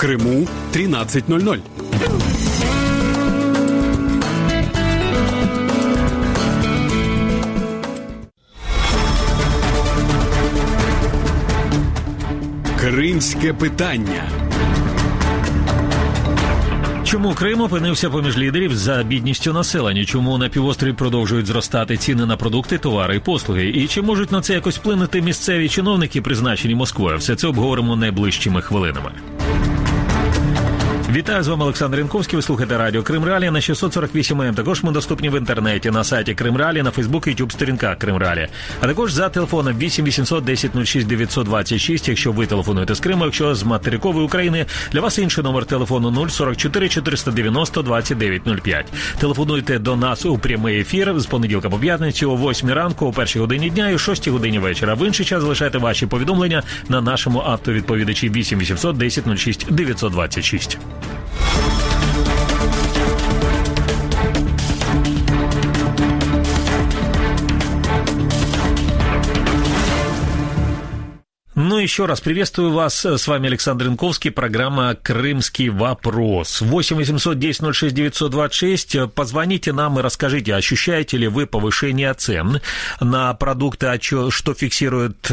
Крыму 13:00. Кримське питання. Чому Крим опинився поміж лідерів за бідністю населення? Чому на півострові продовжують зростати ціни на продукти, товари і послуги? І чи можуть на це якось вплинути місцеві чиновники, призначені Москвою? Все це обговоримо найближчими хвилинами. Вітаю, з вами Олександр Янковський, ви слухаєте радіо Крим Реалії на 648 АМ. Також ми доступні в інтернеті, на сайті Крим Реалії, на Фейсбук і Ютуб сторінках Крим Реалії. А також за телефоном 8 800 10 06 926, якщо ви телефонуєте з Криму, якщо з материкової України, для вас інший номер телефону 044 490 2905. Телефонуйте до нас у прямий ефір з понеділка по п'ятницю о 8 ранку, о 1 годині дня і о 6 годині вечора. В інший час залишайте ваші повідомлення на нашому автовідповідачі 8 800 10 06 926. Ну, еще раз приветствую вас. С вами Александр Янковский, программа «Крымский вопрос». 8 800 10 06 926. Позвоните нам и расскажите, ощущаете ли вы повышение цен на продукты, что фиксирует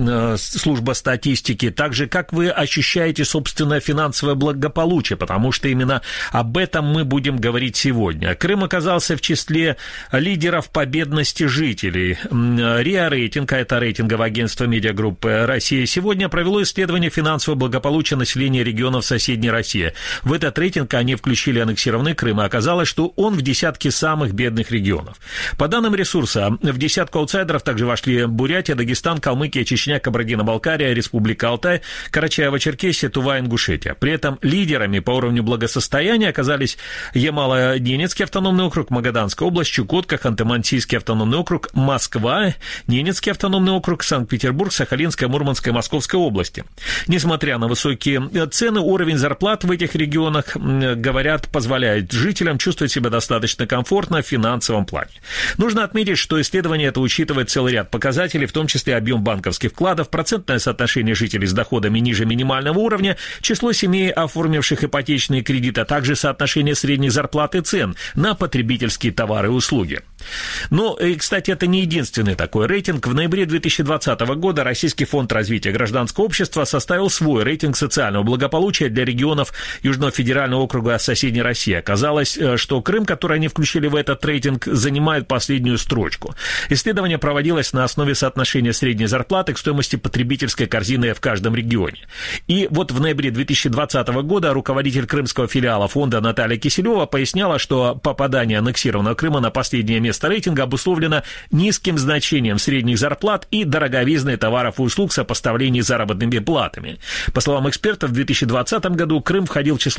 служба статистики. Также, как вы ощущаете, собственно, финансовое благополучие, потому что именно об этом мы будем говорить сегодня. Крым оказался в числе лидеров по бедности жителей. РИА Рейтинг, это рейтинговое агентство медиагруппы «Россия сегодня», провело исследование финансового благополучия населения регионов соседней России. В этот рейтинг они включили аннексированный Крым, и оказалось, что он в десятке самых бедных регионов. По данным ресурса, в десятку аутсайдеров также вошли Бурятия, Дагестан, Калмыкия, Чечня, Кабардино-Балкария, Республика Алтай, Карачаево-Черкесия, Тува, Ингушетия. При этом лидерами по уровню благосостояния оказались Ямало-Ненецкий автономный округ, Магаданская область, Чукотка, Ханты-Мансийский автономный округ, Москва, Ненецкий автономный округ, Санкт-Петербург, Сахалинская, Мурманская, Московской области. Несмотря на высокие цены, уровень зарплат в этих регионах, говорят, позволяет жителям чувствовать себя достаточно комфортно в финансовом плане. Нужно отметить, что исследование это учитывает целый ряд показателей, в том числе объем банковских вкладов, процентное соотношение жителей с доходами ниже минимального уровня, число семей, оформивших ипотечные кредиты, а также соотношение средних зарплат и цен на потребительские товары и услуги. Ну, и, кстати, это не единственный такой рейтинг. В ноябре 2020 года Российский фонд развития гражданского общества составил свой рейтинг социального благополучия для регионов Южного федерального округа соседней России. Оказалось, что Крым, который они включили в этот рейтинг, занимает последнюю строчку. Исследование проводилось на основе соотношения средней зарплаты к стоимости потребительской корзины в каждом регионе. И вот в ноябре 2020 года руководитель крымского филиала фонда Наталья Киселева поясняла, что попадание аннексированного Крыма на последнее место рейтинга обусловлено низким значением средних зарплат и дороговизной товаров и услуг в сопоставлении с заработными платами. По словам экспертов, в 2020 году Крым входил в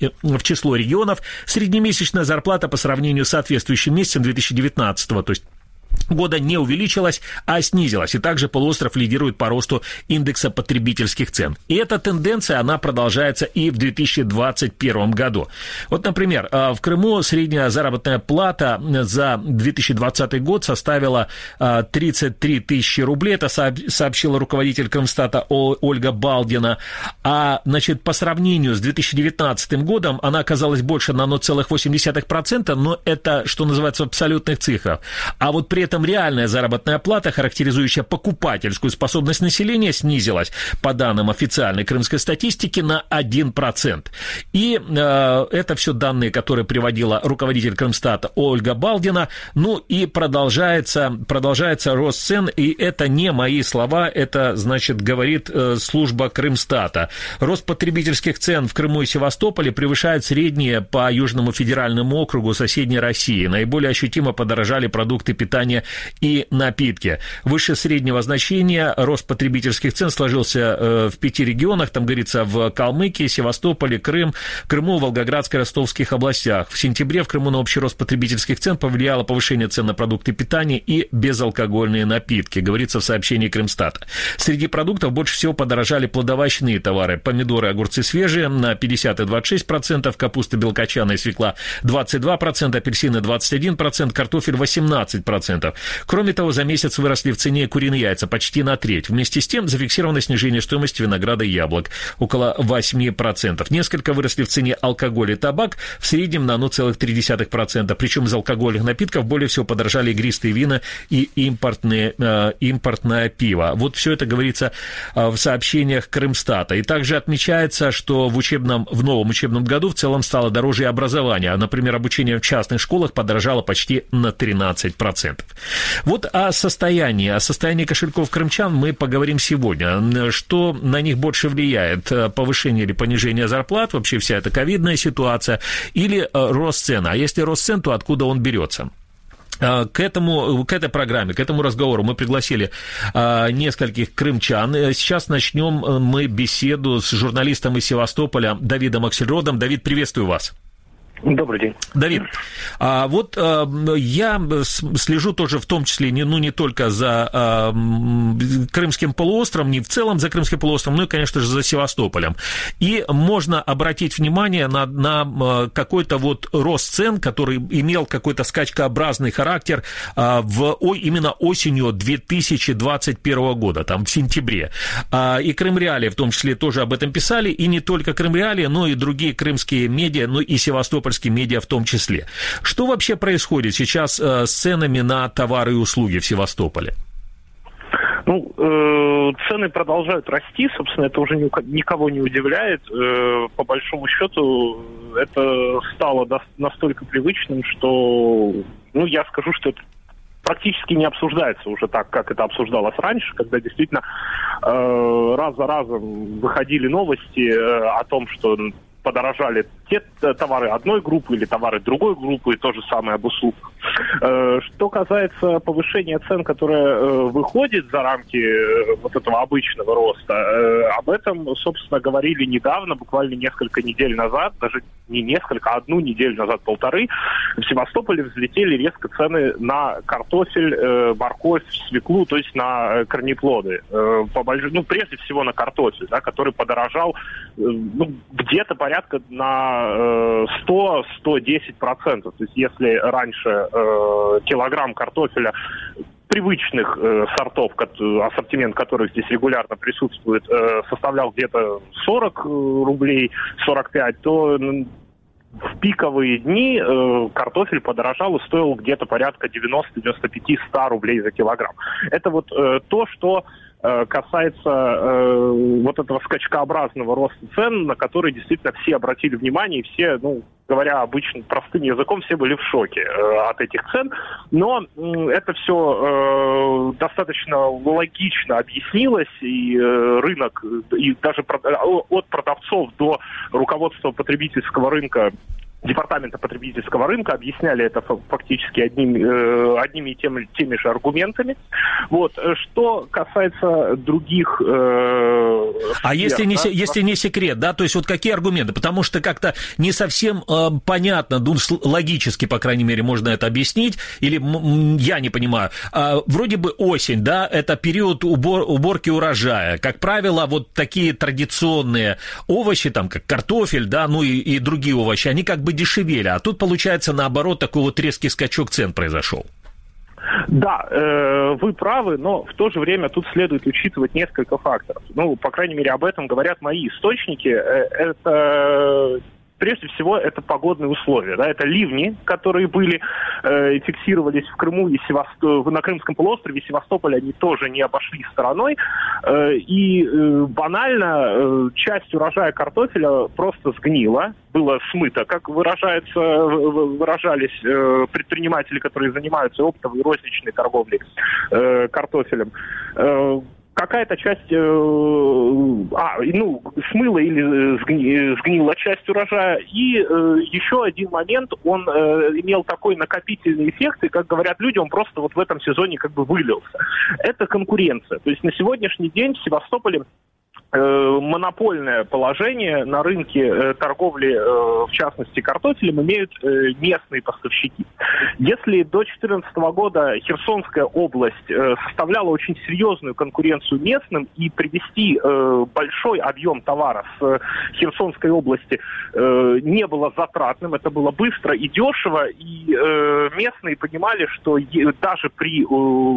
число регионов. Среднемесячная зарплата по сравнению с соответствующим месяцем 2019, то есть года, не увеличилась, а снизилась. И также полуостров лидирует по росту индекса потребительских цен. И эта тенденция, она продолжается и в 2021 году. Вот, например, в Крыму средняя заработная плата за 2020 год составила 33 тысячи рублей. Это сообщила руководитель Крымстата Ольга Балдина. А, значит, по сравнению с 2019 годом она оказалась больше на 0,8%, но это, что называется, в абсолютных цифрах. А вот при этом реальная заработная плата, характеризующая покупательскую способность населения, снизилась, по данным официальной крымской статистики, на 1%. И это все данные, которые приводила руководитель Крымстата Ольга Балдина. Ну и продолжается рост цен, и это не мои слова, это, значит, говорит служба Крымстата. Рост потребительских цен в Крыму и Севастополе превышает средние по Южному федеральному округу соседней России. Наиболее ощутимо подорожали продукты питания и напитки. Выше среднего значения рост потребительских цен сложился в 5 регионах, там говорится в Калмыкии, Севастополе, Крыму, Волгоградской, Ростовских областях. В сентябре в Крыму на общий рост потребительских цен повлияло повышение цен на продукты питания и безалкогольные напитки, говорится в сообщении Крымстата. Среди продуктов больше всего подорожали плодоовощные товары. Помидоры, огурцы свежие на 50 и 26%, капуста белокочанная и свекла 22%, апельсины 21%, картофель 18%. 10%. Кроме того, за месяц выросли в цене куриные яйца почти на треть. Вместе с тем зафиксировано снижение стоимости винограда и яблок около 8%. Несколько выросли в цене алкоголь и табак, в среднем на 0,3%. Причем из алкогольных напитков более всего подорожали игристые вина и импортное пиво. Вот все это говорится в сообщениях Крымстата. И также отмечается, что в новом учебном году в целом стало дороже и образование. Например, обучение в частных школах подорожало почти на 13%. Вот о состоянии кошельков крымчан мы поговорим сегодня. Что на них больше влияет? Повышение или понижение зарплат, вообще вся эта ковидная ситуация, или рост цен? А если рост цен, то откуда он берется? К этой программе, к этому разговору мы пригласили нескольких крымчан. Сейчас начнем мы беседу с журналистом из Севастополя Давидом Аксельродом. Давид, приветствую вас. Добрый день. Давид, вот я слежу тоже в том числе не только за Крымским полуостровом, не в целом за Крымским полуостровом, но и, конечно же, за Севастополем. И можно обратить внимание на какой-то вот рост цен, который имел какой-то скачкообразный характер именно осенью 2021 года, там в сентябре. И Крымреалии в том числе тоже об этом писали, и не только Крымреалии, но и другие крымские медиа, но и севастопольские медиа в том числе. Что вообще происходит сейчас с ценами на товары и услуги в Севастополе? Цены продолжают расти, собственно, это уже никого не удивляет. По большому счету, это стало настолько привычным, что, я скажу, что это практически не обсуждается уже так, как это обсуждалось раньше, когда действительно раз за разом выходили новости о том, что подорожали те товары одной группы или товары другой группы, и то же самое об услугах. Что касается повышения цен, которое выходит за рамки вот этого обычного роста, об этом, собственно, говорили недавно, буквально несколько недель назад, даже не несколько, а одну неделю назад, полторы, в Севастополе взлетели резко цены на картофель, морковь, свеклу, то есть на корнеплоды. Прежде всего на картофель, да, который подорожал где-то порядка на 100-110%. То есть если раньше килограмм картофеля привычных сортов, ассортимент которых здесь регулярно присутствует, составлял где-то 40 рублей, 45, то в пиковые дни картофель подорожал и стоил где-то порядка 90-95-100 рублей за килограмм. Это вот то, что касается вот этого скачкообразного роста цен, на который действительно все обратили внимание, и все, говоря обычно простым языком, все были в шоке от этих цен. Но это все достаточно логично объяснилось, и рынок, и даже от продавцов до руководства потребительского рынка, Департамента потребительского рынка объясняли это фактически одними и теми же аргументами. Вот. Что касается других... если не секрет, да, то есть вот какие аргументы? Потому что как-то не совсем понятно, логически, по крайней мере, можно это объяснить, или я не понимаю. Вроде бы осень, да, это период уборки урожая. Как правило, вот такие традиционные овощи, там, как картофель, да, и другие овощи, они как бы дешевели, а тут, получается, наоборот, такой вот резкий скачок цен произошел. Да, вы правы, но в то же время тут следует учитывать несколько факторов. По крайней мере, об этом говорят мои источники. Это... Прежде всего, это погодные условия. Да? Это ливни, которые фиксировались в Крыму и на Крымском полуострове, Севастополь, они тоже не обошли стороной. И банально часть урожая картофеля просто сгнила, было смыто, как выражались предприниматели, которые занимаются оптовой и розничной торговлей картофелем. Какая-то часть смыла или сгнила часть урожая. И еще один момент, он имел такой накопительный эффект, и, как говорят люди, он просто вот в этом сезоне как бы вылился. Это конкуренция. То есть на сегодняшний день в Севастополе монопольное положение на рынке торговли, в частности, картофелем, имеют местные поставщики. Если до 2014 года Херсонская область составляла очень серьезную конкуренцию местным, и привезти большой объем товара с Херсонской области не было затратным, это было быстро и дешево, и местные понимали, что даже при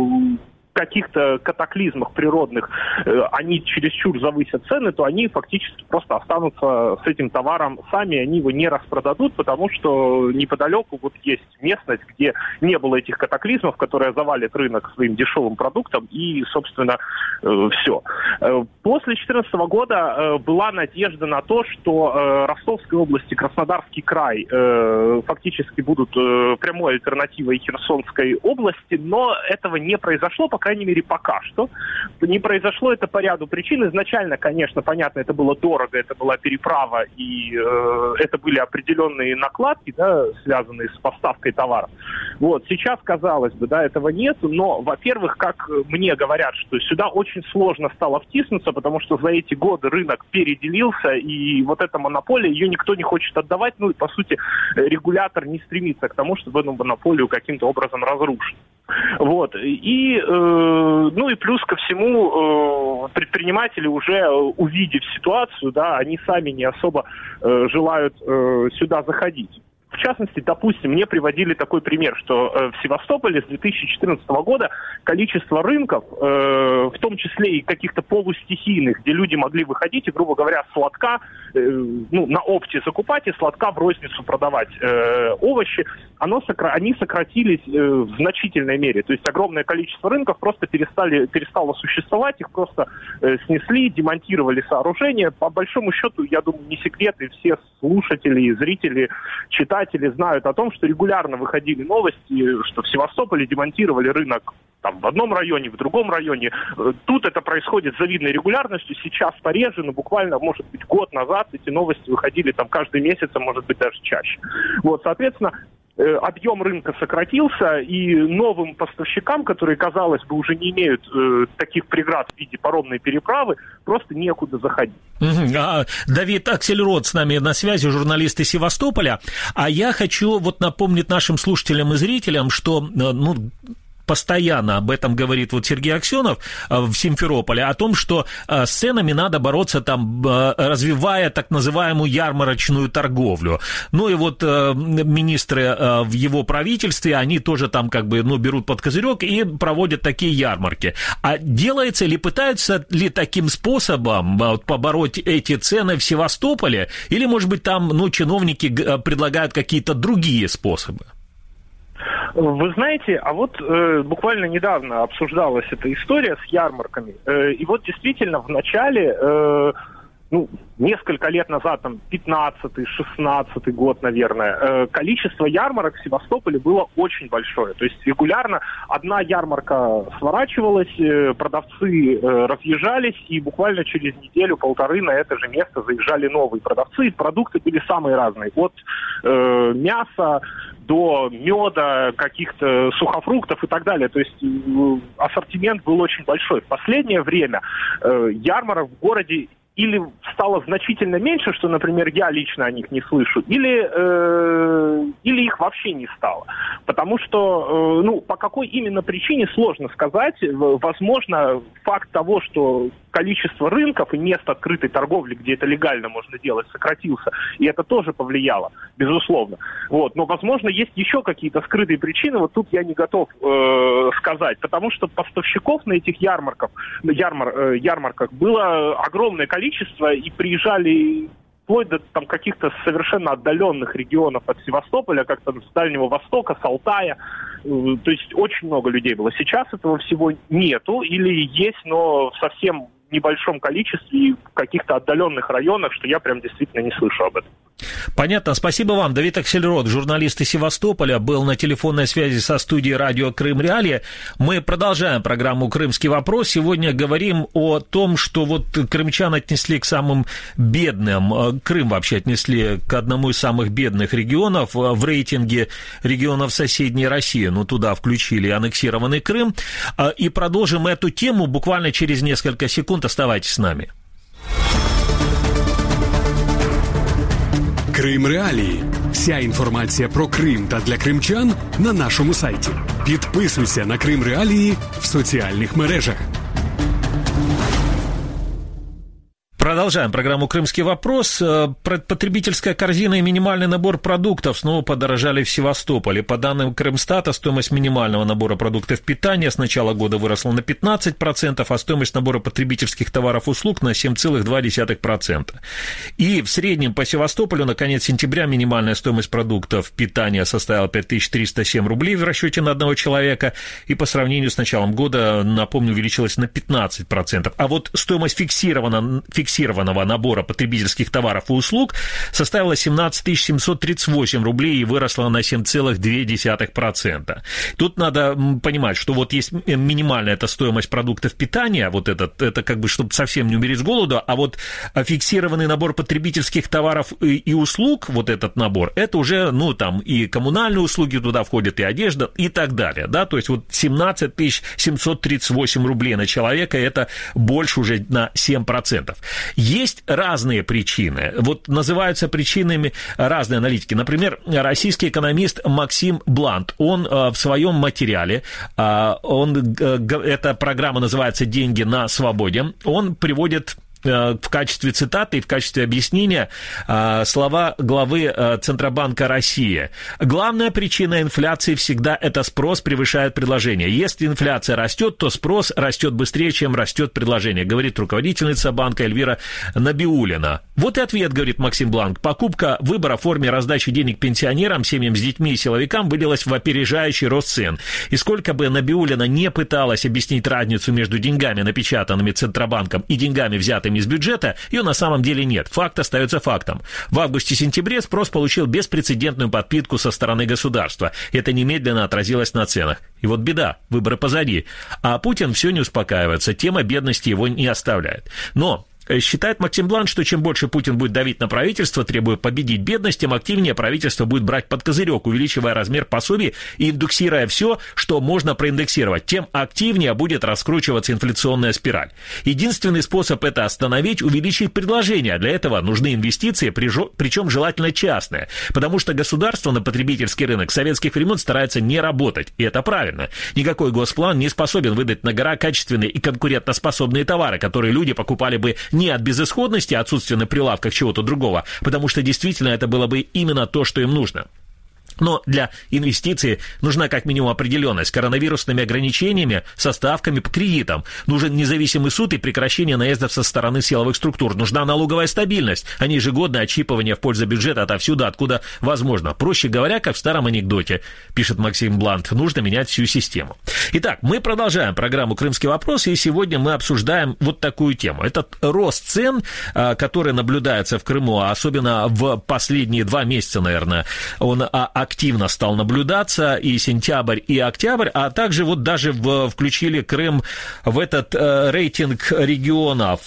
каких-то катаклизмах природных они чересчур завысят цены, то они фактически просто останутся с этим товаром сами, они его не распродадут, потому что неподалеку вот есть местность, где не было этих катаклизмов, которые завалят рынок своим дешевым продуктом, и, собственно, все. После 2014 года была надежда на то, что Ростовская область и Краснодарский край фактически будут прямой альтернативой Херсонской области, но этого не произошло, по крайней мере, пока что. Не произошло это по ряду причин. Изначально, конечно, понятно, это было дорого, это была переправа, и это были определенные накладки, да, связанные с поставкой товаров. Вот. Сейчас, казалось бы, да, этого нет, но, во-первых, как мне говорят, что сюда очень сложно стало втиснуться, потому что за эти годы рынок переделился, и вот эта монополия, ее никто не хочет отдавать, ну и, по сути, регулятор не стремится к тому, чтобы эту монополию каким-то образом разрушить. Вот. И, ну и плюс ко всему, предприниматели, уже увидев ситуацию, да, они сами не особо желают сюда заходить. В частности, допустим, мне приводили такой пример, что в Севастополе с 2014 года количество рынков, в том числе и каких-то полустихийных, где люди могли выходить и, грубо говоря, с лотка, на опте закупать и с лотка в розницу продавать овощи, они сократились в значительной мере. То есть огромное количество рынков просто перестало существовать, их просто снесли, демонтировали сооружения. По большому счету, я думаю, не секрет, и все слушатели, зрители, читатели знают о том, что регулярно выходили новости, что в Севастополе демонтировали рынок там, в одном районе, в другом районе. Тут это происходит с завидной регулярностью, сейчас пореже, но буквально, может быть, год назад эти новости выходили там каждый месяц, а может быть даже чаще. Вот, соответственно, объем рынка сократился, и новым поставщикам, которые, казалось бы, уже не имеют таких преград в виде паромной переправы, просто некуда заходить. Давид Аксельрод с нами на связи, журналист из Севастополя. А я хочу вот напомнить нашим слушателям и зрителям, что постоянно об этом говорит вот Сергей Аксенов в Симферополе, о том, что с ценами надо бороться, там, развивая так называемую ярмарочную торговлю. Ну и вот министры в его правительстве, они тоже там как бы, берут под козырек и проводят такие ярмарки. А делается ли, пытаются ли таким способом побороть эти цены в Севастополе? Или, может быть, там, чиновники предлагают какие-то другие способы? Вы знаете, а вот буквально недавно обсуждалась эта история с ярмарками, и вот действительно в начале, несколько лет назад, там, 15-й, 16-й год, наверное, количество ярмарок в Севастополе было очень большое. То есть регулярно одна ярмарка сворачивалась, продавцы разъезжались, и буквально через неделю-полторы на это же место заезжали новые продавцы. Продукты были самые разные. От мяса до меда, каких-то сухофруктов и так далее. То есть ассортимент был очень большой. В последнее время ярмарок в городе или стало значительно меньше, что, например, я лично о них не слышу, или их вообще не стало. Потому что, по какой именно причине, сложно сказать. Возможно, факт того, что количество рынков и мест открытой торговли, где это легально можно делать, сократился, и это тоже повлияло, безусловно. Вот. Но, возможно, есть еще какие-то скрытые причины, вот тут я не готов сказать, потому что поставщиков на этих ярмарках было огромное количество, и приезжали вплоть до там каких-то совершенно отдаленных регионов от Севастополя, как там с Дальнего Востока, с Алтая. То есть очень много людей было. Сейчас этого всего нету, или есть, но в совсем небольшом количестве и в каких-то отдаленных районах, что я прям действительно не слышу об этом. Понятно. Спасибо вам. Давид Аксельрод, журналист из Севастополя, был на телефонной связи со студией радио «Крым Реалии». Мы продолжаем программу «Крымский вопрос». Сегодня говорим о том, что вот крымчан отнесли к самым бедным. Крым вообще отнесли к одному из самых бедных регионов в рейтинге регионов соседней России. Туда включили аннексированный Крым. И продолжим эту тему буквально через несколько секунд. Оставайтесь с нами. Крим Реалії. Вся інформація про Крим та для кримчан на нашому сайті. Підписуйся на Крим Реалії в соціальних мережах. Продолжаем программу «Крымский вопрос». Потребительская корзина и минимальный набор продуктов снова подорожали в Севастополе. По данным Крымстата, стоимость минимального набора продуктов питания с начала года выросла на 15%, а стоимость набора потребительских товаров и услуг на 7,2%. И в среднем по Севастополю на конец сентября минимальная стоимость продуктов питания составила 5307 рублей в расчете на одного человека, и по сравнению с началом года, напомню, увеличилась на 15%. А вот стоимость фиксированного набора потребительских товаров и услуг составила 17 738 рублей и выросла на 7,2%. Тут надо понимать, что вот есть минимальная эта стоимость продуктов питания, вот это как бы, чтобы совсем не умереть с голоду, а вот фиксированный набор потребительских товаров и услуг, вот этот набор, это уже, ну, там и коммунальные услуги туда входят, и одежда, и так далее, да, то есть вот 17 738 рублей на человека, это больше уже на 7%. Есть разные причины. Вот называются причинами разные аналитики. Например, российский экономист Максим Блант, он в своем материале, эта программа называется «Деньги на свободе», он приводит в качестве цитаты и в качестве объяснения слова главы Центробанка России. Главная причина инфляции всегда это спрос превышает предложение. Если инфляция растет, то спрос растет быстрее, чем растет предложение, говорит руководительница банка Эльвира Набиуллина. Вот и ответ, говорит Максим Бланк. Покупка выбора в форме раздачи денег пенсионерам, семьям с детьми и силовикам вылилась в опережающий рост цен. И сколько бы Набиуллина не пыталась объяснить разницу между деньгами, напечатанными Центробанком, и деньгами, взятыми из бюджета, ее на самом деле нет. Факт остается фактом. В августе-сентябре спрос получил беспрецедентную подпитку со стороны государства. Это немедленно отразилось на ценах. И вот беда, выборы позади. А Путин все не успокаивается, тема бедности его не оставляет. Но считает Максим Блант, что чем больше Путин будет давить на правительство, требуя победить бедность, тем активнее правительство будет брать под козырек, увеличивая размер пособий и индексируя все, что можно проиндексировать, тем активнее будет раскручиваться инфляционная спираль. Единственный способ это остановить – увеличить предложение, а для этого нужны инвестиции, причем желательно частные, потому что государство на потребительский рынок с советских времен старается не работать, и это правильно. Никакой госплан не способен выдать на гора качественные и конкурентоспособные товары, которые люди покупали бы не от безысходности, отсутствия на прилавках чего-то другого, потому что действительно это было бы именно то, что им нужно. Но для инвестиций нужна как минимум определенность. Коронавирусными ограничениями, со ставками по кредитам. Нужен независимый суд и прекращение наездов со стороны силовых структур. Нужна налоговая стабильность, а не ежегодное отщипывание в пользу бюджета отовсюду, откуда возможно. Проще говоря, как в старом анекдоте, пишет Максим Блант, нужно менять всю систему. Итак, мы продолжаем программу «Крымский вопрос», и сегодня мы обсуждаем вот такую тему. Этот рост цен, который наблюдается в Крыму, особенно в последние 2 месяца, наверное, он активно стал наблюдаться, и сентябрь, и октябрь, а также вот даже включили Крым в этот рейтинг регионов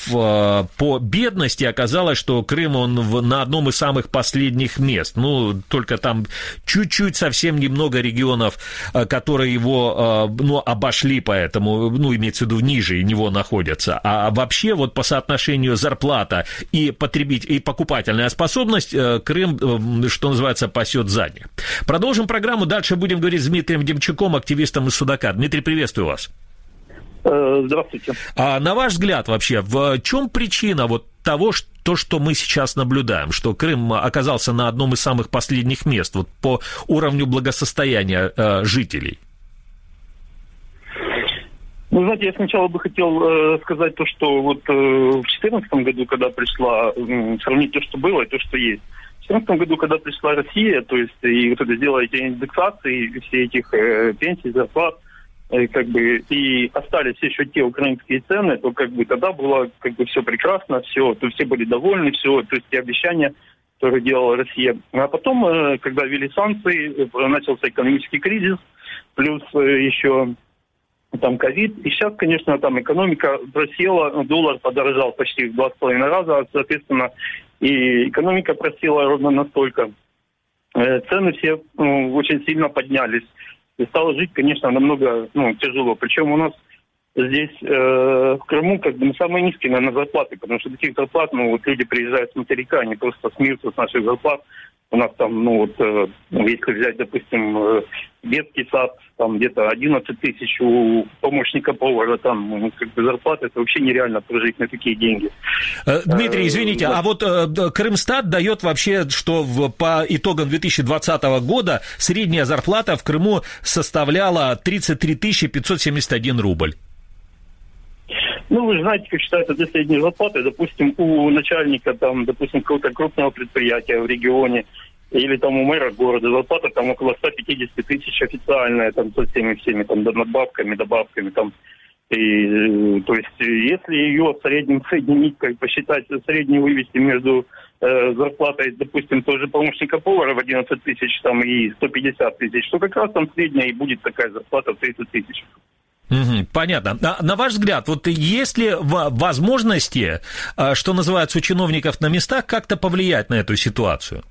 по бедности. Оказалось, что Крым, он на одном из самых последних мест. Ну, только там чуть-чуть, совсем немного регионов, которые его, обошли, поэтому, имеется в виду, ниже него находятся. А вообще, вот по соотношению зарплата и покупательная способность, Крым, что называется, пасет задних. Продолжим программу. Дальше будем говорить с Дмитрием Демчуком, активистом из Судака. Дмитрий, приветствую вас. Здравствуйте. А на ваш взгляд вообще, в чем причина вот того, что мы сейчас наблюдаем, что Крым оказался на одном из самых последних мест вот по уровню благосостояния жителей? Ну, знаете, я сначала бы хотел сказать то, что вот в 2014 году, когда пришла, сравнить то, что было, и то, что есть. В 2014 году, когда пришла Россия, то есть и вот это сделала эти индексации, все этих пенсий, зарплат, и остались еще те украинские цены, то тогда было все прекрасно, все, то все были довольны, все, то есть те обещания, которые делала Россия. А потом, когда ввели санкции, начался экономический кризис, плюс еще там ковид, и сейчас, конечно, там экономика просела, доллар подорожал почти в 2,5 раза, соответственно, и экономика просела ровно настолько. Цены все очень сильно поднялись. И стало жить, конечно, намного тяжело. Причем у нас здесь, в Крыму, самые низкие, наверное, зарплаты, потому что таких зарплат, люди приезжают с материка, они просто смеются с наших зарплат. У нас там, если взять, допустим, детский сад, там где-то 11 тысяч у помощника повара, там зарплата, это вообще нереально прожить на такие деньги. Дмитрий, извините, а вот Крымстат дает вообще, что по итогам 2020 года средняя зарплата в Крыму составляла 33 571 рубль. Вы же знаете, как считается для средней зарплаты. Допустим, у начальника, какого-то крупного предприятия в регионе или там у мэра города зарплата там около 150 тысяч официальная, там со всеми там надбавками, добавками там. И, то есть, если ее средним посчитать, среднюю вывести между зарплатой, допустим, тоже помощника повара в 11 тысяч там и 150 тысяч, то как раз там средняя и будет такая зарплата в 30 тысяч. Понятно. На ваш взгляд, вот есть ли возможности, что называется, у чиновников на местах как-то повлиять на эту ситуацию?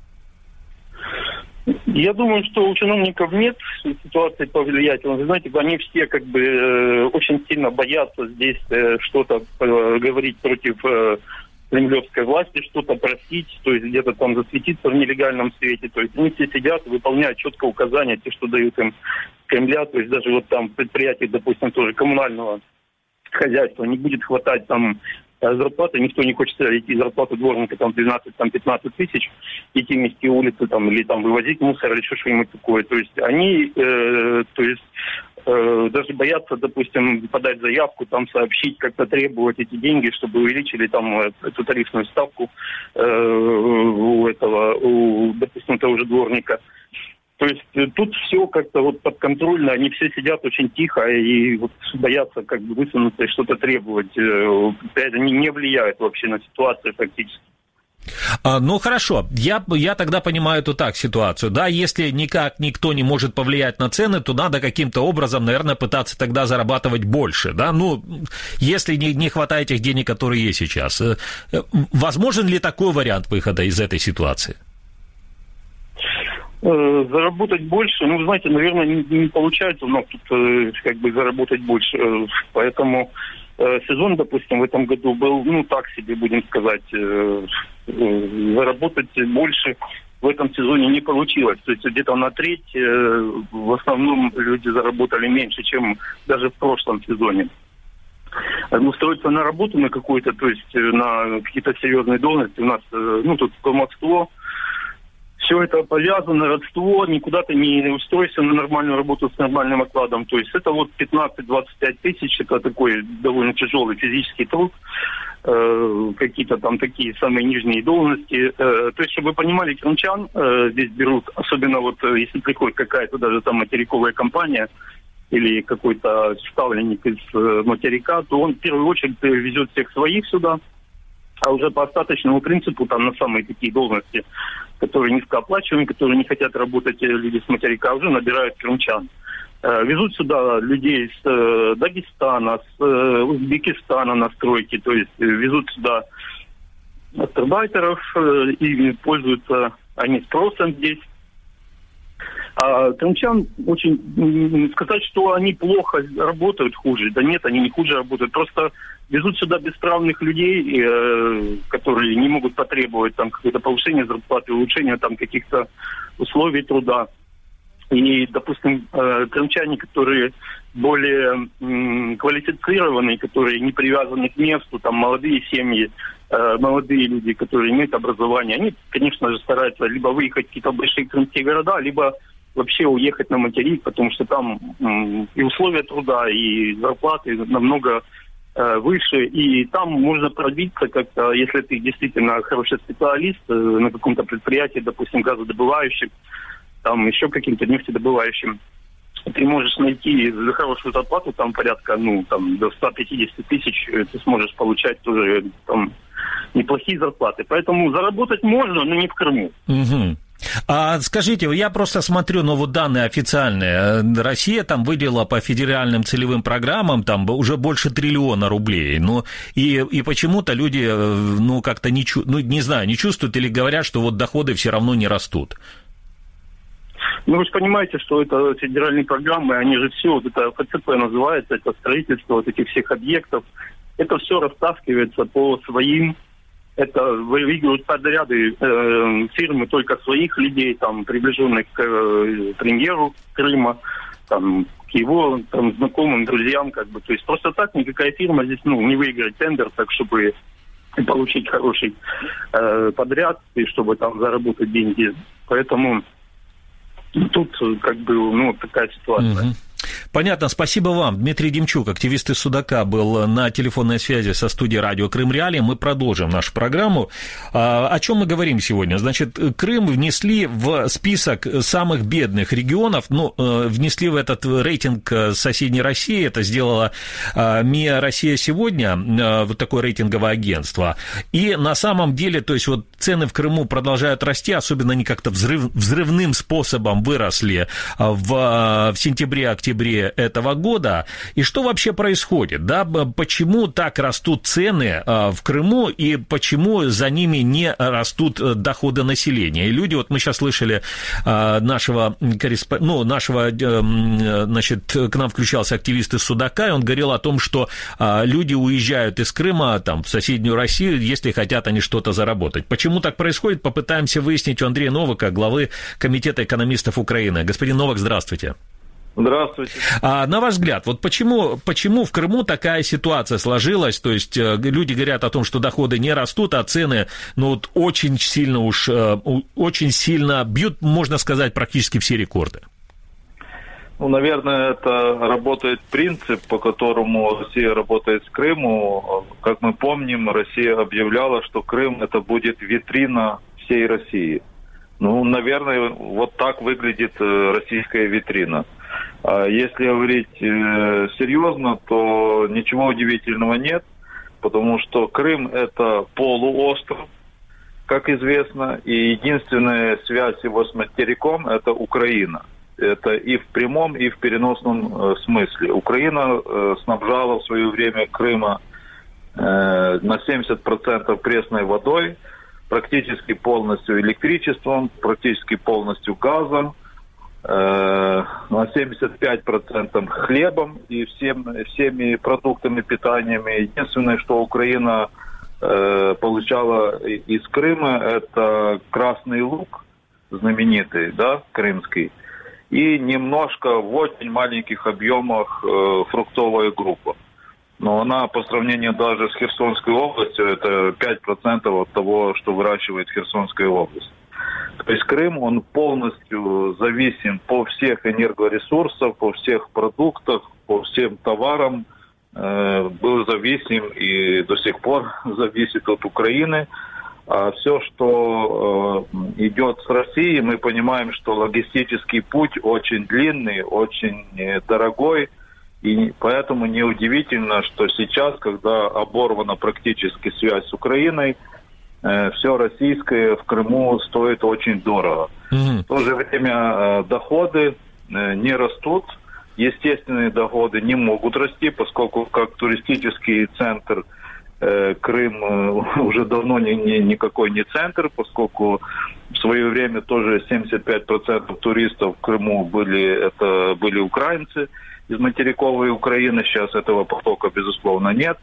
Я думаю, что у чиновников нет ситуации повлиять. Вы знаете, они все очень сильно боятся здесь что-то говорить против кремлевской власти, что-то просить, то есть где-то там засветиться в нелегальном свете. То есть они все сидят, выполняют четко указания, те, что дают им Кремля. То есть даже вот там предприятие, допустим, тоже коммунального хозяйства не будет хватать там зарплаты, никто не хочет идти зарплату дворника там 12-15 тысяч, идти мести улицы там, или там вывозить мусор или что-нибудь такое. То есть они, даже боятся, допустим, подать заявку, там сообщить, как-то требовать эти деньги, чтобы увеличили там эту тарифную ставку допустим, того же дворника. То есть тут все как-то вот подконтрольно, они все сидят очень тихо и вот боятся высунуться и что-то требовать. Это не влияет вообще на ситуацию практически. Хорошо, я тогда понимаю эту ситуацию. Да, если никак никто не может повлиять на цены, то надо каким-то образом, наверное, пытаться тогда зарабатывать больше, да, если не хватает тех денег, которые есть сейчас. Возможен ли такой вариант выхода из этой ситуации? Заработать больше, вы знаете, наверное, не получается у нас тут заработать больше, поэтому сезон, допустим, в этом году был, так себе, будем сказать, заработать больше в этом сезоне не получилось. То есть где-то на треть в основном люди заработали меньше, чем даже в прошлом сезоне. Устроиться на работу на какую-то, то есть на какие-то серьезные должности у нас, тут кумовство, все это повязано, родство, никуда ты не устроишься на нормальную работу с нормальным окладом. То есть это 15-25 тысяч, это такой довольно тяжелый физический труд, какие-то там такие самые нижние должности. То есть, чтобы вы понимали, крымчан здесь берут, особенно если приходит какая-то даже там материковая компания или какой-то ставленник из материка, то он в первую очередь везет всех своих сюда, а уже по остаточному принципу там на самые такие должности, которые низкооплачиваемые, которые не хотят работать люди с материка, уже набирают крымчан. Везут сюда людей с Дагестана, с Узбекистана на стройки, то есть везут сюда гастарбайтеров и пользуются они спросом здесь. А крымчан очень... Сказать, что они плохо работают, хуже. Да нет, они не хуже работают. Просто везут сюда бесправных людей, которые не могут потребовать там какое-то повышение зарплаты, улучшение там каких-то условий труда. И, допустим, крымчане, которые более квалифицированные, которые не привязаны к месту, там молодые семьи, молодые люди, которые имеют образование, они, конечно же, стараются либо выехать в какие-то большие крымские города, либо вообще уехать на материк, потому что там и условия труда, и зарплаты намного выше, и там можно пробиться как-то, если ты действительно хороший специалист на каком-то предприятии, допустим, газодобывающем, там еще каким-то нефтедобывающим, ты можешь найти за хорошую зарплату, там порядка, до 150 тысяч ты сможешь получать тоже там неплохие зарплаты. Поэтому заработать можно, но не в Крыму. Угу. А скажите, я просто смотрю, данные официальные. Россия там выделила по федеральным целевым программам там уже больше 1 триллиона рублей. И почему-то люди, как-то не чувствуют или говорят, что доходы все равно не растут. Вы же понимаете, что это федеральные программы, они же все, это ФЦП называется, это строительство этих всех объектов, это все растаскивается по своим это выигрывают подряды фирмы только своих людей, там, приближенных к премьеру Крыма, там, к его там, знакомым, друзьям, как бы. То есть просто так никакая фирма здесь, не выиграет тендер, так, чтобы получить хороший подряд и чтобы там заработать деньги. Поэтому тут, как бы, такая ситуация. Понятно, спасибо вам. Дмитрий Демчук, активист из Судака, был на телефонной связи со студией радио «Крым Реалии». Мы продолжим нашу программу. О чем мы говорим сегодня? Значит, Крым внесли в список самых бедных регионов, внесли в этот рейтинг соседней России, это сделала МИА «Россия сегодня», вот такое рейтинговое агентство. И на самом деле, то есть вот цены в Крыму продолжают расти, особенно они как-то взрывным способом выросли в сентябре-октябре этого года. И что вообще происходит? Да? Почему так растут цены в Крыму и почему за ними не растут доходы населения? И люди, вот мы сейчас слышали нашего, значит, к нам включался активист из Судака, и он говорил о том, что люди уезжают из Крыма там, в соседнюю Россию, если хотят они что-то заработать. Почему так происходит? Попытаемся выяснить у Андрея Новака, главы Комитета экономистов Украины. Господин Новак, здравствуйте. Здравствуйте. На ваш взгляд, вот почему в Крыму такая ситуация сложилась? То есть люди говорят о том, что доходы не растут, а цены очень сильно бьют, можно сказать, практически все рекорды. Наверное, это работает принцип, по которому Россия работает с Крымом. Как мы помним, Россия объявляла, что Крым это будет витрина всей России. Наверное, вот так выглядит российская витрина. А если говорить серьезно, то ничего удивительного нет, потому что Крым – это полуостров, как известно, и единственная связь его с материком – это Украина. Это и в прямом, и в переносном смысле. Украина снабжала в свое время Крыма на 70% пресной водой, практически полностью электричеством, практически полностью газом, на 75% хлебом и всеми продуктами питания. Единственное, что Украина получала из Крыма, это красный лук, знаменитый, да, крымский, и немножко в очень маленьких объемах фруктовая группа. Но она по сравнению даже с Херсонской областью, это 5% от того, что выращивает Херсонская область. То есть Крым, он полностью зависим по всех энергоресурсах, по всех продуктах, по всем товарам, был зависим и до сих пор зависит от Украины. А все, что идет с России, мы понимаем, что логистический путь очень длинный, очень дорогой. И поэтому неудивительно, что сейчас, когда оборвана практически связь с Украиной, все российское в Крыму стоит очень дорого. В то же время доходы не растут, естественные доходы не могут расти, поскольку как туристический центр Крым уже давно никакой не центр, поскольку в свое время тоже 75% туристов в Крыму были украинцы из материковой Украины. Сейчас этого потока, безусловно, нет.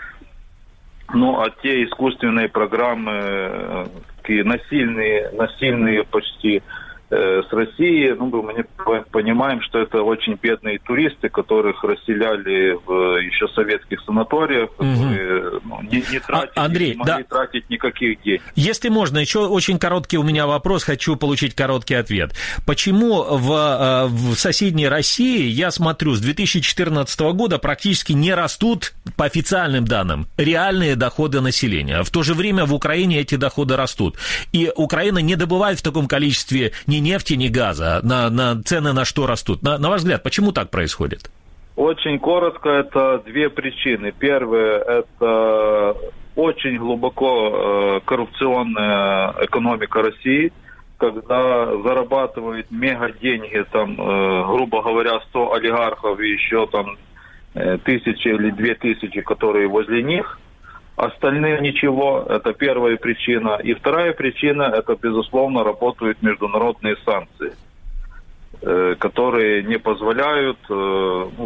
А те искусственные программы, такие насильные почти с Россией, мы понимаем, что это очень бедные туристы, которых расселяли в еще советских санаториях, которые не тратили, Андрей, не могли тратить никаких денег. Если можно, еще очень короткий у меня вопрос, хочу получить короткий ответ. Почему в соседней России, я смотрю, с 2014 года практически не растут, по официальным данным, реальные доходы населения? В то же время в Украине эти доходы растут. И Украина не добывает в таком количестве ни нефти, ни газа. На цены на что растут? На ваш взгляд, почему так происходит? Очень коротко, это две причины. Первое, это очень глубоко коррупционная экономика России, когда зарабатывают мега деньги, грубо говоря, 100 олигархов и еще 1000 или 2000, которые возле них. Остальные ничего, это первая причина. И вторая причина, это, безусловно, работают международные санкции, которые не позволяют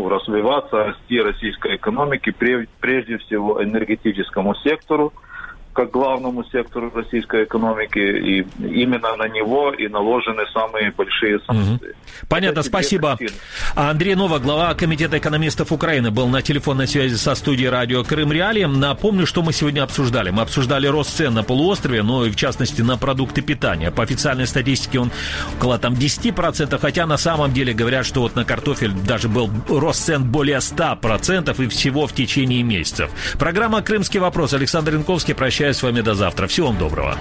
развиваться, расти российской экономике, прежде всего энергетическому сектору, как главному сектору российской экономики, и именно на него и наложены самые большие санкции. Понятно, спасибо. Андрей Новак, глава Комитета экономистов Украины, был на телефонной связи со студией радио Крым Реалии. Напомню, что мы сегодня обсуждали. Мы обсуждали рост цен на полуострове, но и в частности на продукты питания. По официальной статистике он около 10%, хотя на самом деле говорят, что вот на картофель даже был рост цен более 100% и всего в течение месяцев. Программа «Крымский вопрос». Александр Янковский, прощаюсь с вами до завтра. Всего вам доброго.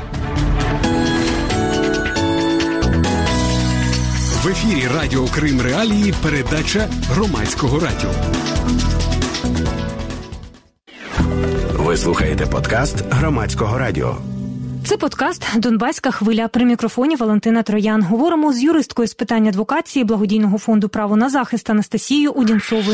В ефірі Радіо Крим Реалії передача Громадського радіо. Ви слухаєте подкаст Громадського радіо. Це подкаст «Донбаська хвиля». При мікрофоні Валентина Троян. Говоримо з юристкою з питань адвокації Благодійного фонду «Право на захист» Анастасією Удінцовою.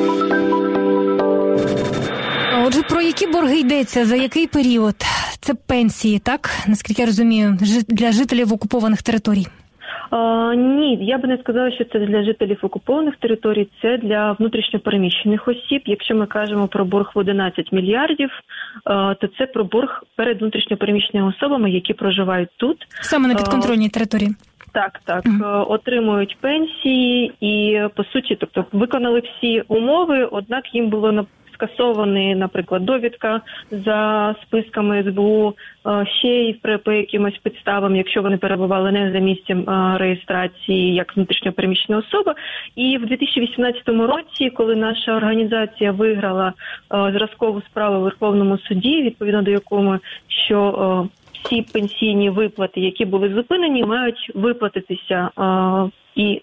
Отже, про які борги йдеться, за який період? Це пенсії, так? Наскільки я розумію, для жителів окупованих територій. Ні, я би не сказала, що це для жителів окупованих територій, це для внутрішньопереміщених осіб. Якщо ми кажемо про борг в 11 мільярдів, то це про борг перед внутрішньопереміщеними особами, які проживають тут. Саме на підконтрольній території. Так. Отримують пенсії і, по суті, тобто виконали всі умови, однак їм було скасовані, наприклад, довідка за списками СБУ, ще й по якимось підставам, якщо вони перебували не за місцем реєстрації як внутрішньопереміщена особа. І в 2018 році, коли наша організація виграла зразкову справу в Верховному суді, відповідно до якому, що всі пенсійні виплати, які були зупинені, мають виплатитися і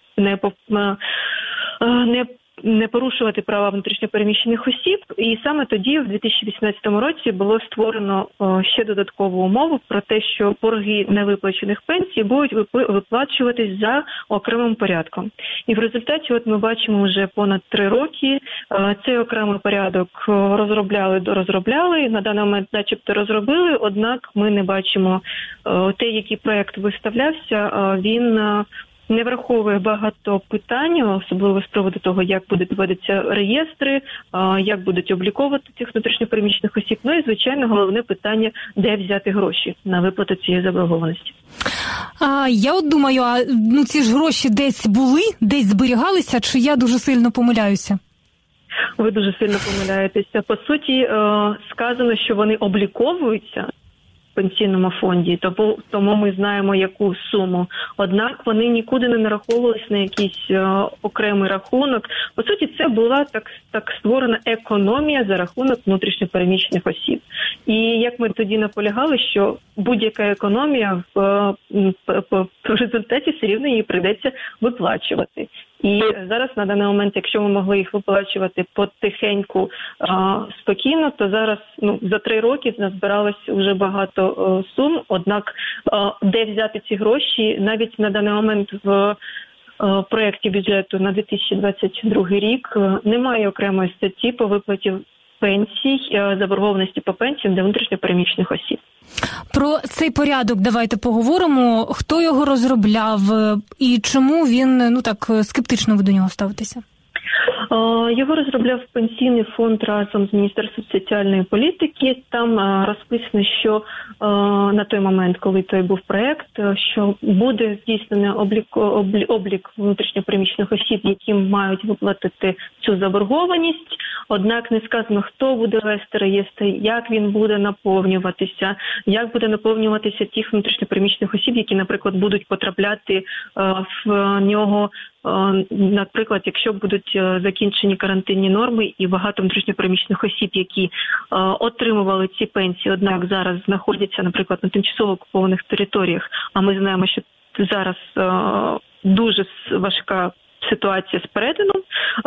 не порушувати права внутрішньопереміщених осіб. І саме тоді, в 2018 році, було створено ще додаткову умову про те, що борги невиплачених пенсій будуть виплачуватись за окремим порядком. І в результаті от ми бачимо вже понад 3 роки цей окремий порядок розробляли, на даний момент начебто розробили, однак ми не бачимо те, який проєкт виставлявся, він не враховує багато питань, особливо з приводу того, як будуть вводитися реєстри, як будуть обліковувати цих внутрішньопереміщених осіб. Ну і, звичайно, головне питання, де взяти гроші на виплату цієї заборгованості. Я от думаю, ці ж гроші десь були, десь зберігалися, чи я дуже сильно помиляюся? Ви дуже сильно помиляєтеся. По суті, сказано, що вони обліковуються в пенсійному фонді, тому ми знаємо, яку суму. Однак вони нікуди не нараховувалися на якийсь окремий рахунок. По суті, це була так створена економія за рахунок внутрішньопереміщених осіб. І як ми тоді наполягали, що будь-яка економія в результаті все рівно її прийдеться виплачувати. І зараз, на даний момент, якщо ми могли їх виплачувати потихеньку, спокійно, то зараз за 3 роки назбиралось вже багато сум. Однак, де взяти ці гроші, навіть на даний момент в проєкті бюджету на 2022 рік немає окремої статті по виплаті пенсій, заборгованості по пенсіям для внутрішньопереміщених осіб. Про цей порядок давайте поговоримо. Хто його розробляв і чому він, так скептично ви до нього ставитеся? Його розробляв Пенсійний фонд разом з Міністерством соціальної політики. Там розписано, що на той момент, коли той був проєкт, що буде здійснений облік внутрішньопереміщених осіб, яким мають виплатити цю заборгованість. Однак не сказано, хто буде вести реєстр, як він буде наповнюватися, як буде наповнюватися тих внутрішньопереміщених осіб, які, наприклад, будуть потрапляти в нього. Наприклад, якщо будуть закінчені карантинні норми і багато внутрішньопереміщених осіб, які отримували ці пенсії, однак зараз знаходяться, наприклад, на тимчасово окупованих територіях, а ми знаємо, що зараз дуже важка ситуація з перетином,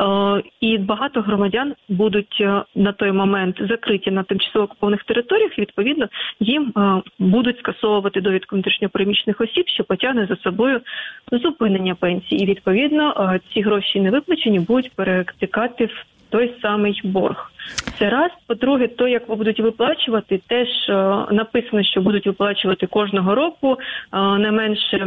і багато громадян будуть на той момент закриті на тимчасово окупованих територіях, і, відповідно, їм будуть скасовувати довідку внутрішньопереміщених осіб, що потягне за собою зупинення пенсії. І, відповідно, ці гроші не виплачені будуть перетікати в той самий борг. Це раз. По-друге, то, як будуть виплачувати, теж написано, що будуть виплачувати кожного року не менше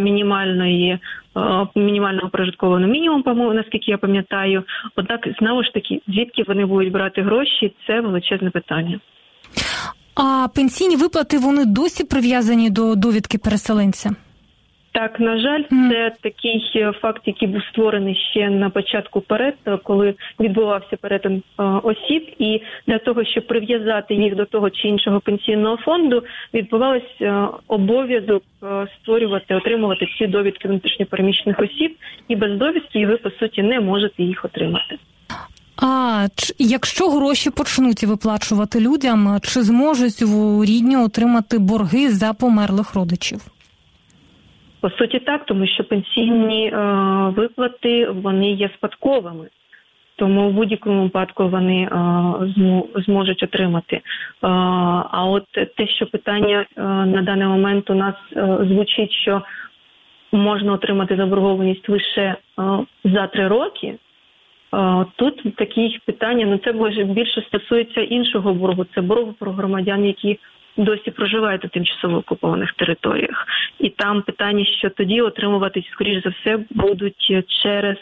мінімального прожиткового мінімуму, наскільки я пам'ятаю. Однак, знову ж таки, звідки вони будуть брати гроші, це величезне питання. А пенсійні виплати, вони досі прив'язані до довідки переселенця? Так, на жаль, це такий факт, який був створений ще на початку коли відбувався перетин осіб, і для того, щоб прив'язати їх до того чи іншого пенсійного фонду, відбувався обов'язок отримувати ці довідки внутрішньопереміщених осіб, і без довідки ви, по суті, не можете їх отримати. А якщо гроші почнуть виплачувати людям, чи зможуть рідні отримати борги за померлих родичів? По суті, так, тому що пенсійні виплати, вони є спадковими. Тому в будь-якому випадку вони зможуть отримати. А от те, що питання на даний момент у нас звучить, що можна отримати заборгованість лише за 3 роки, тут такі питання, це більше стосується іншого боргу. Це боргу про громадян, які досі проживають на тимчасово окупованих територіях. І там питання, що тоді отримувати, скоріш за все, будуть через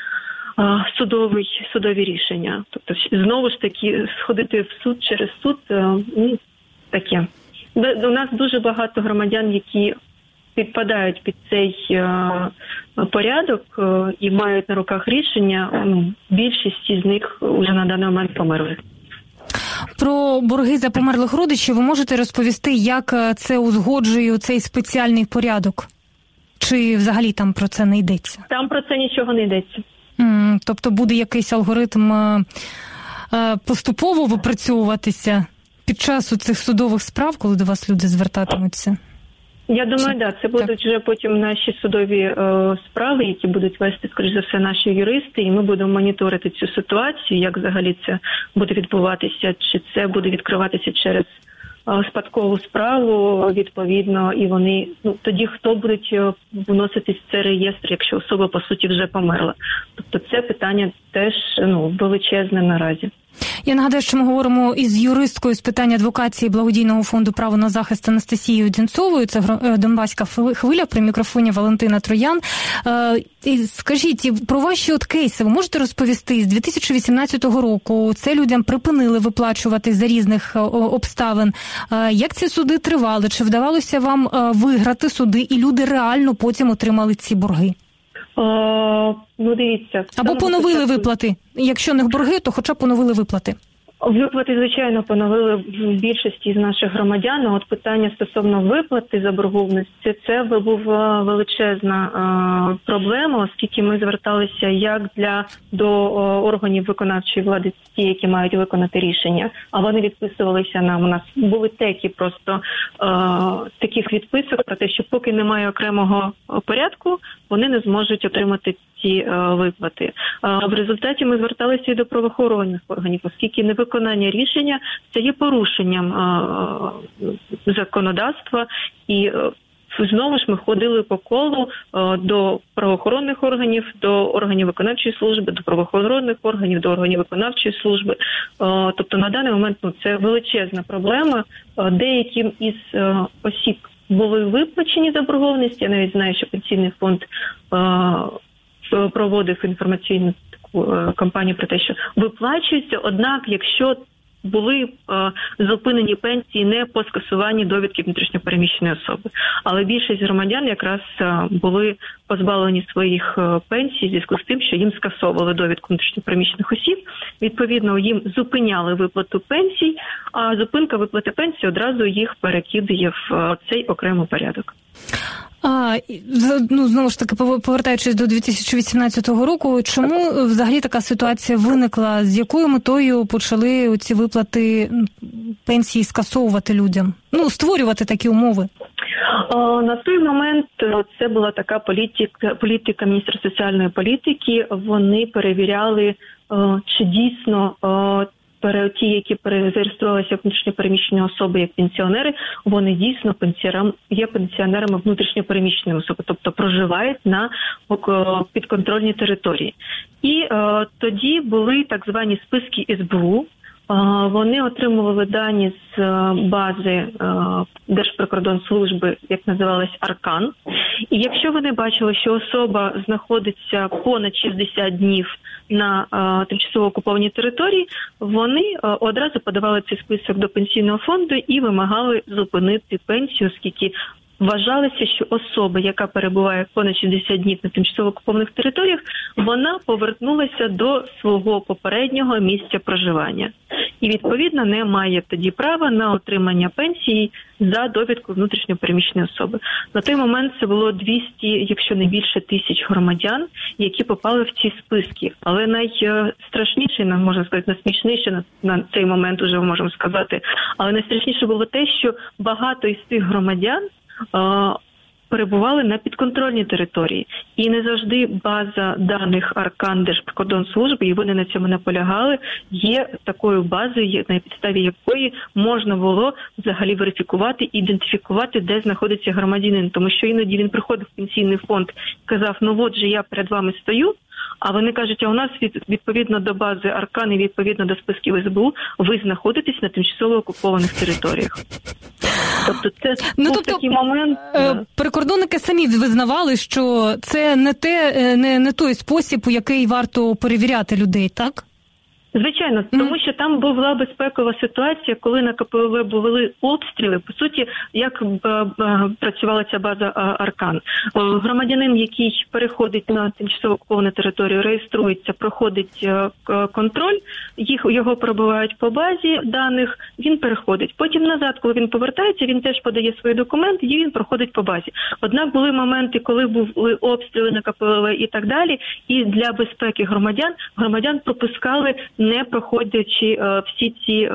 судові рішення. Тобто, знову ж таки, сходити в суд через суд, таке. У нас дуже багато громадян, які підпадають під цей порядок і мають на руках рішення. Більшість із них вже на даний момент померли. Про борги за померлих родичів ви можете розповісти, як це узгоджує цей спеціальний порядок? Чи взагалі там про це не йдеться? Там про це нічого не йдеться. Тобто буде якийсь алгоритм поступово випрацьовуватися під час цих судових справ, коли до вас люди звертатимуться? Я думаю, так. Це будуть вже потім наші судові справи, які будуть вести, скоріш за все, наші юристи, і ми будемо моніторити цю ситуацію, як взагалі це буде відбуватися, чи це буде відкриватися через спадкову справу, відповідно, і вони, тоді хто будуть вноситись в цей реєстр, якщо особа, по суті, вже померла. Тобто це питання теж величезне наразі. Я нагадаю, що ми говоримо із юристкою з питань адвокації Благодійного фонду «Право на захист» Анастасією Одинцовою. Це Донбаська хвиля, при мікрофоні Валентина Троян. Скажіть, про ваші кейси ви можете розповісти? З 2018 року це людям припинили виплачувати за різних обставин. Як ці суди тривали? Чи вдавалося вам виграти суди, і люди реально потім отримали ці борги? Дивіться. Або поновили виплати. Якщо не борги, то хоча б поновили виплати. Виплати, звичайно, поновили в більшості з наших громадян. От питання стосовно виплати заборгованості, це була величезна проблема, оскільки ми зверталися як до органів виконавчої влади, ті, які мають виконати рішення, а вони відписувалися нам. У нас були просто таких відписок про те, що поки немає окремого порядку, вони не зможуть отримати ці виплати. В результаті ми зверталися і до правоохоронних органів, оскільки невиконання рішення – це є порушенням законодавства, і знову ж ми ходили по колу до правоохоронних органів, до органів виконавчої служби, до правоохоронних органів, до органів виконавчої служби. Тобто на даний момент це величезна проблема. Деяким із осіб були виплачені заборгованості. Я навіть знаю, що пенсійний фонд проводив інформаційну таку кампанію про те, що виплачується, однак, якщо були зупинені пенсії не по скасуванні довідки внутрішньопереміщеної особи. Але більшість громадян якраз були позбавлені своїх пенсій в зв'язку з тим, що їм скасовували довідку внутрішньопереміщених осіб. Відповідно, їм зупиняли виплату пенсій, а зупинка виплати пенсії одразу їх перекидає в цей окремий порядок. Знову ж таки, повертаючись до 2018 року, чому взагалі така ситуація виникла? З якою метою почали ці виплати пенсії скасовувати людям? Створювати такі умови? На той момент це була така політика Міністерства соціальної політики. Вони перевіряли, чи дійсно ті, які зареєструвалися як внутрішньопереміщені особи, як пенсіонери, вони дійсно є пенсіонерами внутрішньопереміщеними особи, тобто проживають на підконтрольній території. І тоді були так звані списки СБУ. Вони отримували дані з бази Держприкордонслужби, як називалась Аркан. І якщо вони бачили, що особа знаходиться понад 60 днів на тимчасово окупованій території, вони одразу подавали цей список до пенсійного фонду і вимагали зупинити пенсію, оскільки вважалося, що особа, яка перебуває понад 60 днів на тимчасово окупованих територіях, вона повернулася до свого попереднього місця проживання. І, відповідно, не має тоді права на отримання пенсії за довідку внутрішньо переміщеної особи. На той момент це було 200, якщо не більше, тисяч громадян, які попали в ці списки. Але найстрашніше, можна сказати, найсмішніше на цей момент уже можемо сказати, але найстрашніше було те, що багато із цих громадян перебували на підконтрольній території. І не завжди база даних Аркан Держприкордонслужби, і вони на цьому наполягали, є такою базою, на підставі якої можна було взагалі верифікувати, ідентифікувати, де знаходиться громадянин. Тому що іноді він приходив в пенсійний фонд і казав, ну от же я перед вами стою, а вони кажуть, а у нас відповідно до бази Аркан і відповідно до списків СБУ ви знаходитесь на тимчасово окупованих територіях. Тобто це був такий момент. Прикордонники самі визнавали, що це не той спосіб, у який варто перевіряти людей, так? Звичайно, тому що там була безпекова ситуація, коли на КПВВ були обстріли. По суті, як працювала ця база Аркан. Громадянин, який переходить на тимчасово окуповану територію, реєструється, проходить контроль, його пробивають по базі даних, він переходить. Потім назад, коли він повертається, він теж подає свої документи і він проходить по базі. Однак були моменти, коли були обстріли на КПВВ і так далі, і для безпеки громадян пропускали, не проходячи всі ці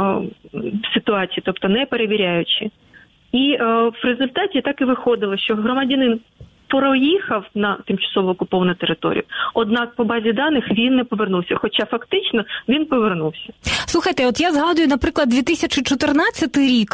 ситуації, тобто не перевіряючи. І в результаті так і виходило, що громадянин проїхав на тимчасово окуповану територію, однак по базі даних він не повернувся, хоча фактично він повернувся. Слухайте, от я згадую, наприклад, 2014 рік,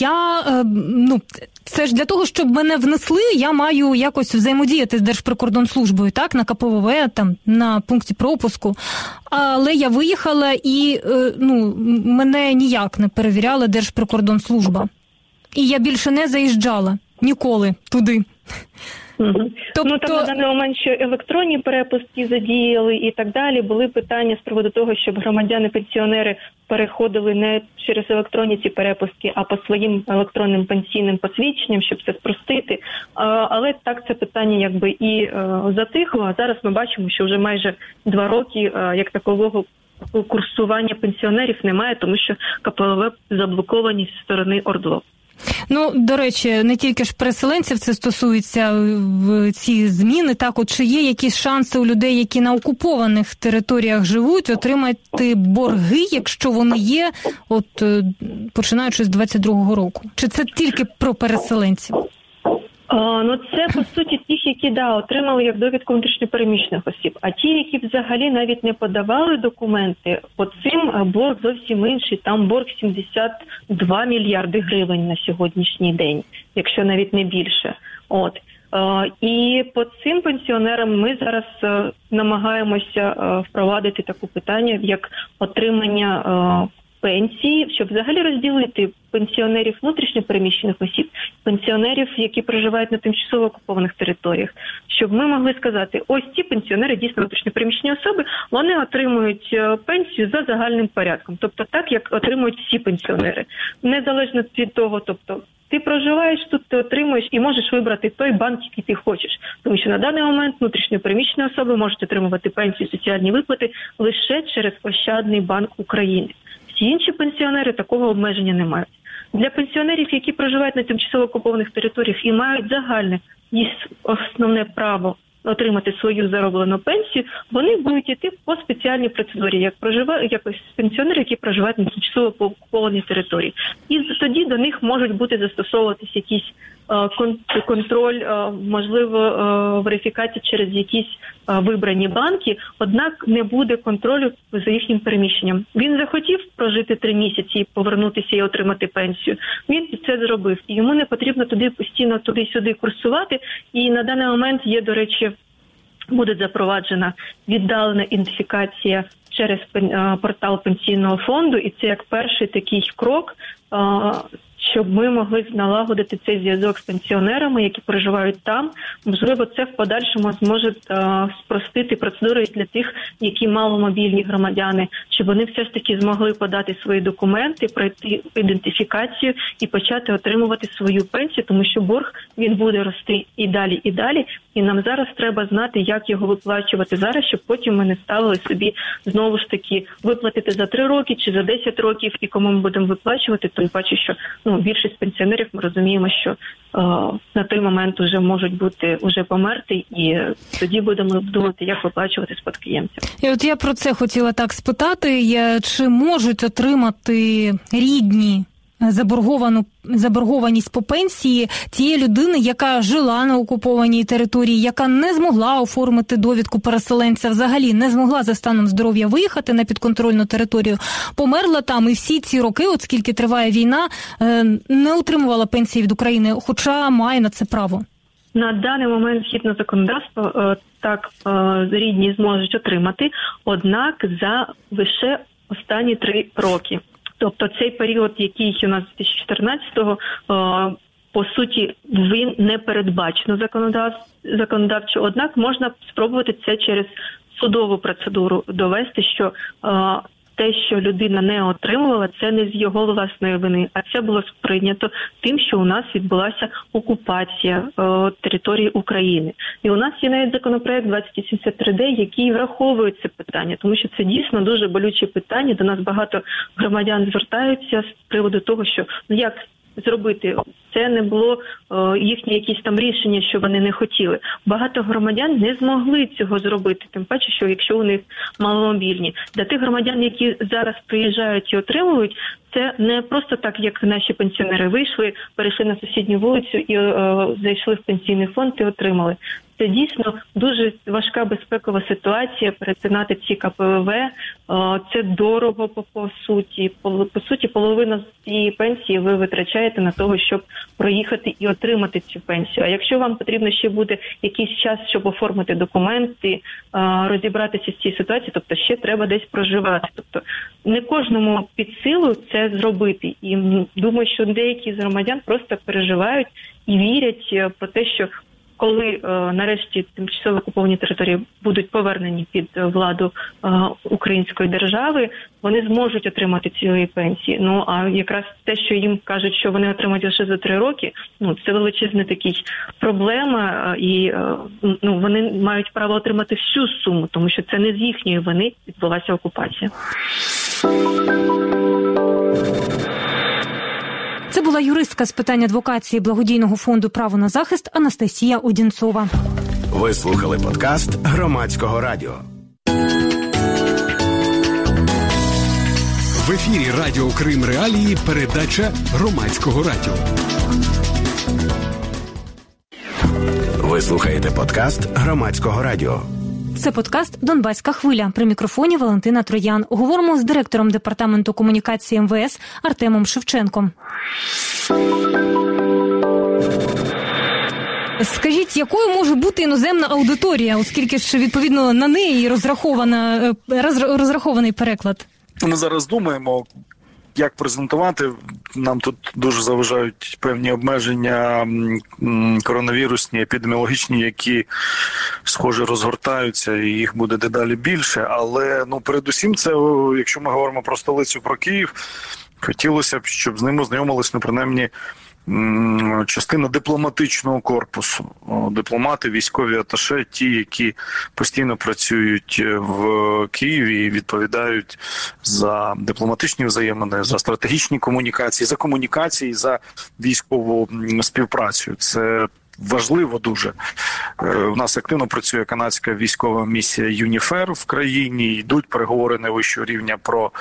це ж для того, щоб мене внесли, я маю якось взаємодіяти з Держприкордонслужбою, так, на КПВВ, там, на пункті пропуску. Але я виїхала і, мене ніяк не перевіряла Держприкордонслужба. І я більше не заїжджала ніколи туди. Тобто... там на даний момент, що електронні перепустки задіяли і так далі, були питання з приводу того, щоб громадяни-пенсіонери переходили не через електронні ці перепустки, а по своїм електронним пенсійним посвідченням, щоб це спростити. Але так це питання якби і затихло, а зараз ми бачимо, що вже майже 2 роки як такового курсування пенсіонерів немає, тому що КПВВ заблоковані зі сторони ОРДЛО. До речі, не тільки ж переселенців це стосується в ці зміни, так, от чи є якісь шанси у людей, які на окупованих територіях живуть, отримати борги, якщо вони є, починаючи з 22-го року? Чи це тільки про переселенців? Це, по суті, тих, які, отримали як довідку внутрішньопереміщених осіб. А ті, які взагалі навіть не подавали документи, по цим борг зовсім інший. Там борг 72 мільярди гривень на сьогоднішній день, якщо навіть не більше. І по цим пенсіонерам ми зараз намагаємося впровадити таке питання, як отримання пенсії, щоб взагалі розділити пенсіонерів внутрішньо переміщених осіб, пенсіонерів, які проживають на тимчасово окупованих територіях, щоб ми могли сказати, ось ці пенсіонери, дійсно внутрішньо переміщені особи, вони отримують пенсію за загальним порядком, тобто так, як отримують всі пенсіонери. Незалежно від того, тобто ти проживаєш тут, ти отримуєш і можеш вибрати той банк, який ти хочеш. Тому що на даний момент внутрішньо переміщені особи можуть отримувати пенсію, соціальні виплати лише через Ощадний банк України. Всі інші пенсіонери такого обмеження не мають. Для пенсіонерів, які проживають на тимчасово окупованих територіях і мають загальне і основне право отримати свою зароблену пенсію, вони будуть йти по спеціальній процедурі, як пенсіонери, які проживають на тимчасово окупованій території. І тоді до них можуть бути застосовуватись якісь контроль, можливо, верифікація через якісь вибрані банки, однак не буде контролю за їхнім переміщенням. Він захотів прожити 3 місяці і повернутися і отримати пенсію. Він це зробив. І йому не потрібно туди постійно туди-сюди курсувати. І на даний момент є, до речі, буде запроваджена віддалена ідентифікація через портал пенсійного фонду. І це як перший такий крок, щоб ми могли налагодити цей зв'язок з пенсіонерами, які проживають там. Можливо, це в подальшому зможе спростити процедури для тих, які маломобільні громадяни, щоб вони все ж таки змогли подати свої документи, пройти ідентифікацію і почати отримувати свою пенсію, тому що борг, він буде рости і далі, і далі. І нам зараз треба знати, як його виплачувати зараз, щоб потім ми не ставили собі знову ж таки виплатити за 3 роки чи за 10 років, і кому ми будемо виплачувати, тим паче, що більшість пенсіонерів, ми розуміємо, що на той момент вже можуть бути уже померти, і тоді будемо думати, як виплачувати спадкоємцям. І от я про це хотіла так спитати, чи можуть отримати рідні заборгованість по пенсії тієї людини, яка жила на окупованій території, яка не змогла оформити довідку переселенця, взагалі не змогла за станом здоров'я виїхати на підконтрольну територію, померла там і всі ці роки, от скільки триває війна, не отримувала пенсії від України, хоча має на це право. На даний момент, згідно законодавства, так, рідні зможуть отримати, однак за лише останні 3 роки. Тобто цей період, який у нас з 2014-го, по суті, він не передбачено законодавчо, однак можна спробувати це через судову процедуру довести, що те, що людина не отримувала, це не з його власної вини, а це було сприйнято тим, що у нас відбулася окупація території України. І у нас є навіть законопроект 2073-д, який враховує це питання, тому що це дійсно дуже болюче питання. До нас багато громадян звертаються з приводу того, що як зробити. Це не було їхнє якісь там рішення, що вони не хотіли. Багато громадян не змогли цього зробити, тим паче, що якщо у них маломобільні. Для тих громадян, які зараз приїжджають і отримують, це не просто так, як наші пенсіонери вийшли, перейшли на сусідню вулицю і зайшли в пенсійний фонд і отримали. Це дійсно дуже важка безпекова ситуація, перетинати ці КПВВ, це дорого по суті. По суті, половину з цієї пенсії ви витрачаєте на того, щоб проїхати і отримати цю пенсію. А якщо вам потрібно ще буде якийсь час, щоб оформити документи, розібратися з цією ситуацією, тобто ще треба десь проживати. Тобто не кожному під силу це зробити. І думаю, що деякі з громадян просто переживають і вірять про те, що коли нарешті тимчасово окуповані території будуть повернені під владу української держави, вони зможуть отримати цієї пенсії. Ну, а якраз те, що їм кажуть, що вони отримають лише за 3 роки, це величезна такий проблема, і вони мають право отримати всю суму, тому що це не з їхньої вини відбулася окупація. Це була юристка з питань адвокації благодійного фонду «Право на захист» Анастасія Одінцова. Ви слухали подкаст Громадського радіо. В ефірі Радіо Крим Реалії передача Громадського радіо. Ви слухаєте подкаст Громадського радіо. Це подкаст «Донбаська хвиля». При мікрофоні Валентина Троян. Говоримо з директором Департаменту комунікації МВС Артемом Шевченком. Скажіть, якою може бути іноземна аудиторія, оскільки ж, відповідно, на неї розрахований переклад? Ми зараз думаємо, як презентувати. Нам тут дуже заважають певні обмеження коронавірусні, епідеміологічні, які, схоже, розгортаються, і їх буде дедалі більше. Але, передусім, це, якщо ми говоримо про столицю, про Київ, хотілося б, щоб з ним ознайомились, принаймні, частина дипломатичного корпусу. Дипломати, військові аташе, ті, які постійно працюють в Києві і відповідають за дипломатичні взаємини, за стратегічні комунікації, за комунікації, за військову співпрацю. Це важливо дуже. У нас активно працює канадська військова місія ЮНІФЕР в країні, йдуть переговори найвищого рівня про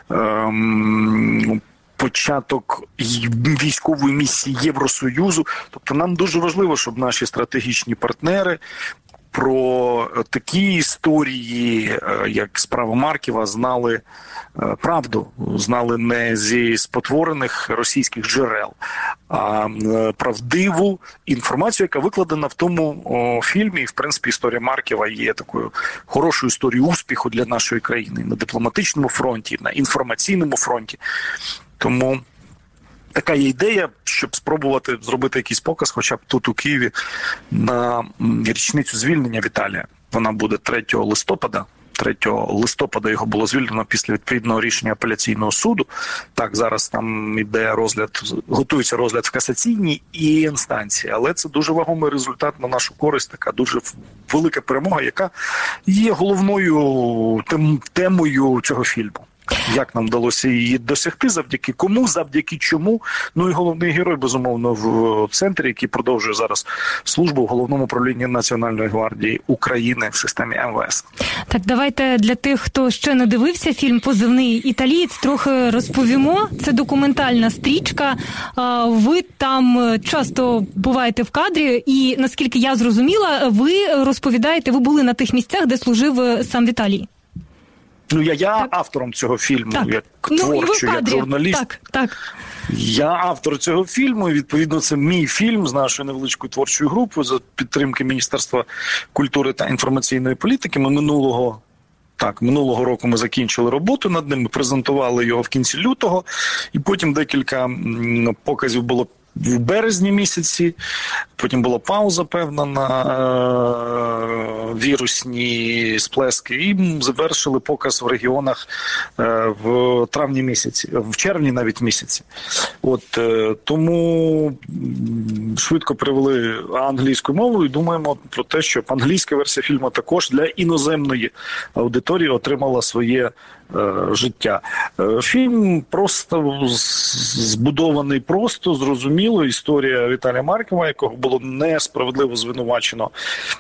початок військової місії Євросоюзу. Тобто нам дуже важливо, щоб наші стратегічні партнери про такі історії, як справа Марківа, знали правду, знали не зі спотворених російських джерел, а правдиву інформацію, яка викладена в тому фільмі. І, в принципі, історія Марківа є такою хорошою історією успіху для нашої країни на дипломатичному фронті, на інформаційному фронті. Тому така є ідея, щоб спробувати зробити якийсь показ, хоча б тут у Києві, на річницю звільнення Віталія. Вона буде 3 листопада. 3 листопада його було звільнено після відповідного рішення апеляційного суду. Так, зараз там іде готується розгляд в касаційній інстанції, але це дуже вагомий результат на нашу користь, така дуже велика перемога, яка є головною темою цього фільму. Як нам вдалося її досягти, завдяки кому, завдяки чому. Ну і головний герой, безумовно, в центрі, який продовжує зараз службу в Головному управлінні Національної гвардії України в системі МВС. Так, давайте для тих, хто ще не дивився фільм «Позивний італієць», трохи розповімо. Це документальна стрічка. Ви там часто буваєте в кадрі і, наскільки я зрозуміла, ви розповідаєте, ви були на тих місцях, де служив сам Віталій. Ну, я автором цього фільму, так. Як творчо, як журналіст. Так. Я автор цього фільму, і, відповідно, це мій фільм з нашою невеличкою творчою групою за підтримки Міністерства культури та інформаційної політики. Ми минулого року ми закінчили роботу над ним, ми презентували його в кінці лютого, і потім декілька показів було в березні місяці, потім була пауза певна на вірусні сплески, і завершили показ в регіонах в травні місяці, в червні навіть місяці. Тому швидко перевели англійською мовою і думаємо про те, щоб англійська версія фільму також для іноземної аудиторії отримала своє життя. Фільм просто збудований просто, зрозуміло. Історія Віталія Марківа, якого було несправедливо звинувачено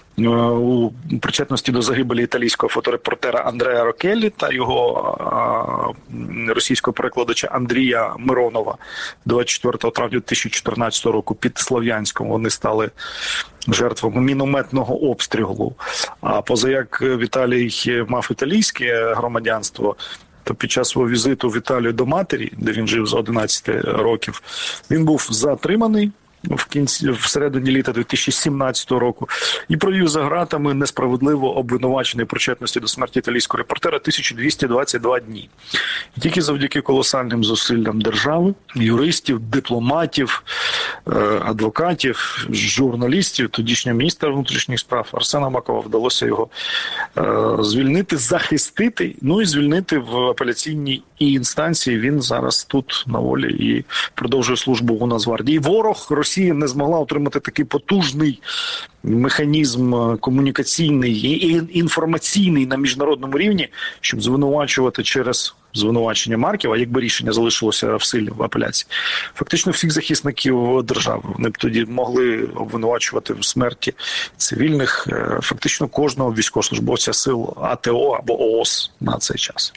у причетності до загибелі італійського фоторепортера Андреа Рокеллі та його російського перекладача Андрія Миронова 24 травня 2014 року під Слов'янськом. Вони стали жертвами мінометного обстрілу. А позаяк Віталій мав італійське громадянство, то під час свого візиту в Італію до матері, де він жив з 11 років, він був затриманий всередині літа 2017 року і провів за ґратами несправедливо обвинувачений причетності до смерті італійського репортера 1222 дні. І тільки завдяки колосальним зусиллям держави, юристів, дипломатів, адвокатів, журналістів, тодішнього міністра внутрішніх справ Арсена Авакова вдалося його звільнити, захистити, ну і звільнити в апеляційній інстанції. Він зараз тут на волі і продовжує службу у Нацгвардії. Ворог Росія не змогла отримати такий потужний механізм комунікаційний і інформаційний на міжнародному рівні, щоб звинувачувати через звинувачення Марківа, якби рішення залишилося в силі в апеляції. Фактично всіх захисників держави. Вони б тоді могли обвинувачувати в смерті цивільних, фактично кожного військовослужбовця сил АТО або ООС на цей час.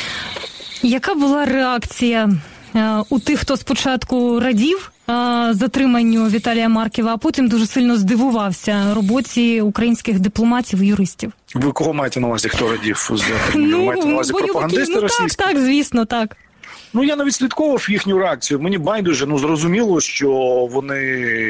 Яка була реакція у тих, хто спочатку радів затриманню Віталія Марківа, а потім дуже сильно здивувався роботі українських дипломатів і юристів? Ви кого маєте на увазі, хто радів затриманню? Маєте на увазі пропагандисти російські? Так, звісно, так. Ну, я навіть слідкував їхню реакцію. Мені байдуже, зрозуміло, що вони...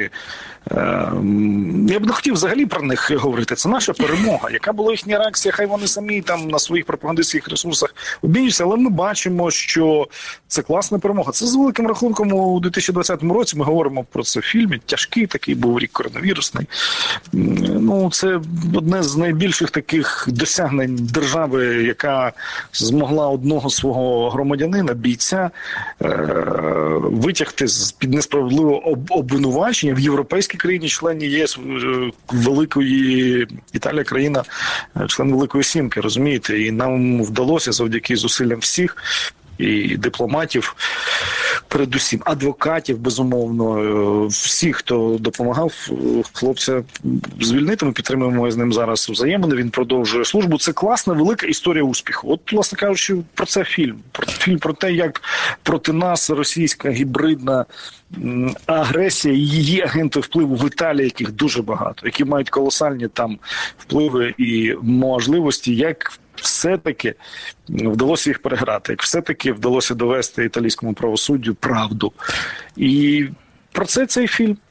Я б не хотів взагалі про них говорити. Це наша перемога. Яка була їхня реакція, хай вони самі там на своїх пропагандистських ресурсах обмінюються, але ми бачимо, що це класна перемога. Це з великим рахунком у 2020 році ми говоримо про це в фільмі. Тяжкий такий був рік коронавірусний. Це одне з найбільших таких досягнень держави, яка змогла одного свого громадянина, бійця, витягти з-під несправедливого обвинувачення в європейській країні, члені ЄС, великої Італія, країна, член Великої Сімки, розумієте? І нам вдалося завдяки зусиллям всіх, і дипломатів, передусім, адвокатів, безумовно, всіх, хто допомагав хлопця звільнити. Ми підтримуємо з ним зараз взаємини, він продовжує службу. Це класна, велика історія успіху. От, власне кажучи, про це фільм. Фільм про те, як проти нас російська гібридна агресія і її агенти впливу в Італії, яких дуже багато, які мають колосальні там впливи і можливості, як все-таки вдалося їх переграти, як все-таки вдалося довести італійському правосуддю правду. І про це цей фільм.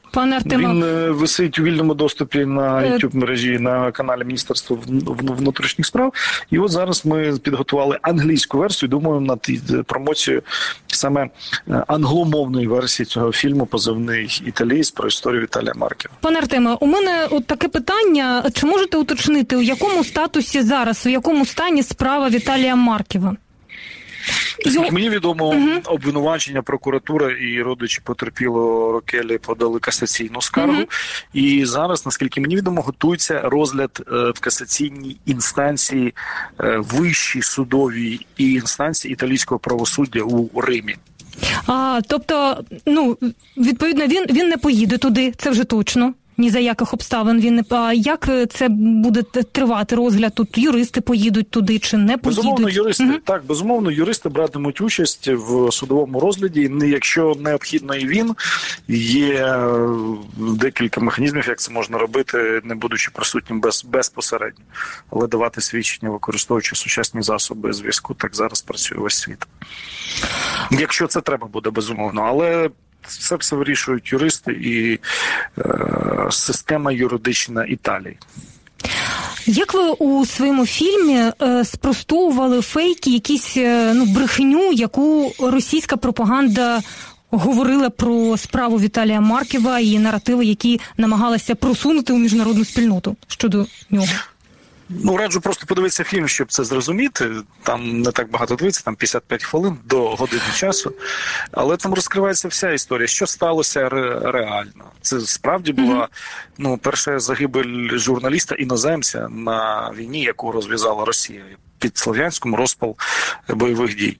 Пане Артеме, він висить у вільному доступі на YouTube-мережі на каналі Міністерства внутрішніх справ. І от зараз ми підготували англійську версію, думаємо над промоцією саме англомовної версії цього фільму «Позивний італієць» про історію Віталія Марківа. Пане Артеме, у мене от таке питання. Чи можете уточнити, у якому статусі зараз, у якому стані справа Віталія Марківа? Мені відомо, обвинувачення, прокуратура і родичі потерпілого Рокелі подали касаційну скаргу. І зараз, наскільки мені відомо, готується розгляд в касаційній інстанції, вищій судовій інстанції італійського правосуддя у Римі. Тобто, відповідно, він не поїде туди, це вже точно. Ні за яких обставин він не... А як це буде тривати розгляд? Тут юристи поїдуть туди чи не поїдуть? Безумовно, юристи братимуть участь в судовому розгляді. Якщо необхідно і він, є декілька механізмів, як це можна робити, не будучи присутнім безпосередньо. Але давати свідчення, використовуючи сучасні засоби зв'язку, так зараз працює весь світ. Якщо це треба буде, безумовно. Але це все вирішують юристи і система юридична Італії. Як ви у своєму фільмі спростовували фейки, якісь брехню, яку російська пропаганда говорила про справу Віталія Марківа і наративи, які намагалася просунути у міжнародну спільноту щодо нього? Раджу просто подивитися фільм, щоб це зрозуміти. Там не так багато дивитися, там 55 хвилин до години часу. Але там розкривається вся історія, що сталося реально. Це справді була перша загибель журналіста-іноземця на війні, яку розв'язала Росія. Під Слов'янськом розпал бойових дій.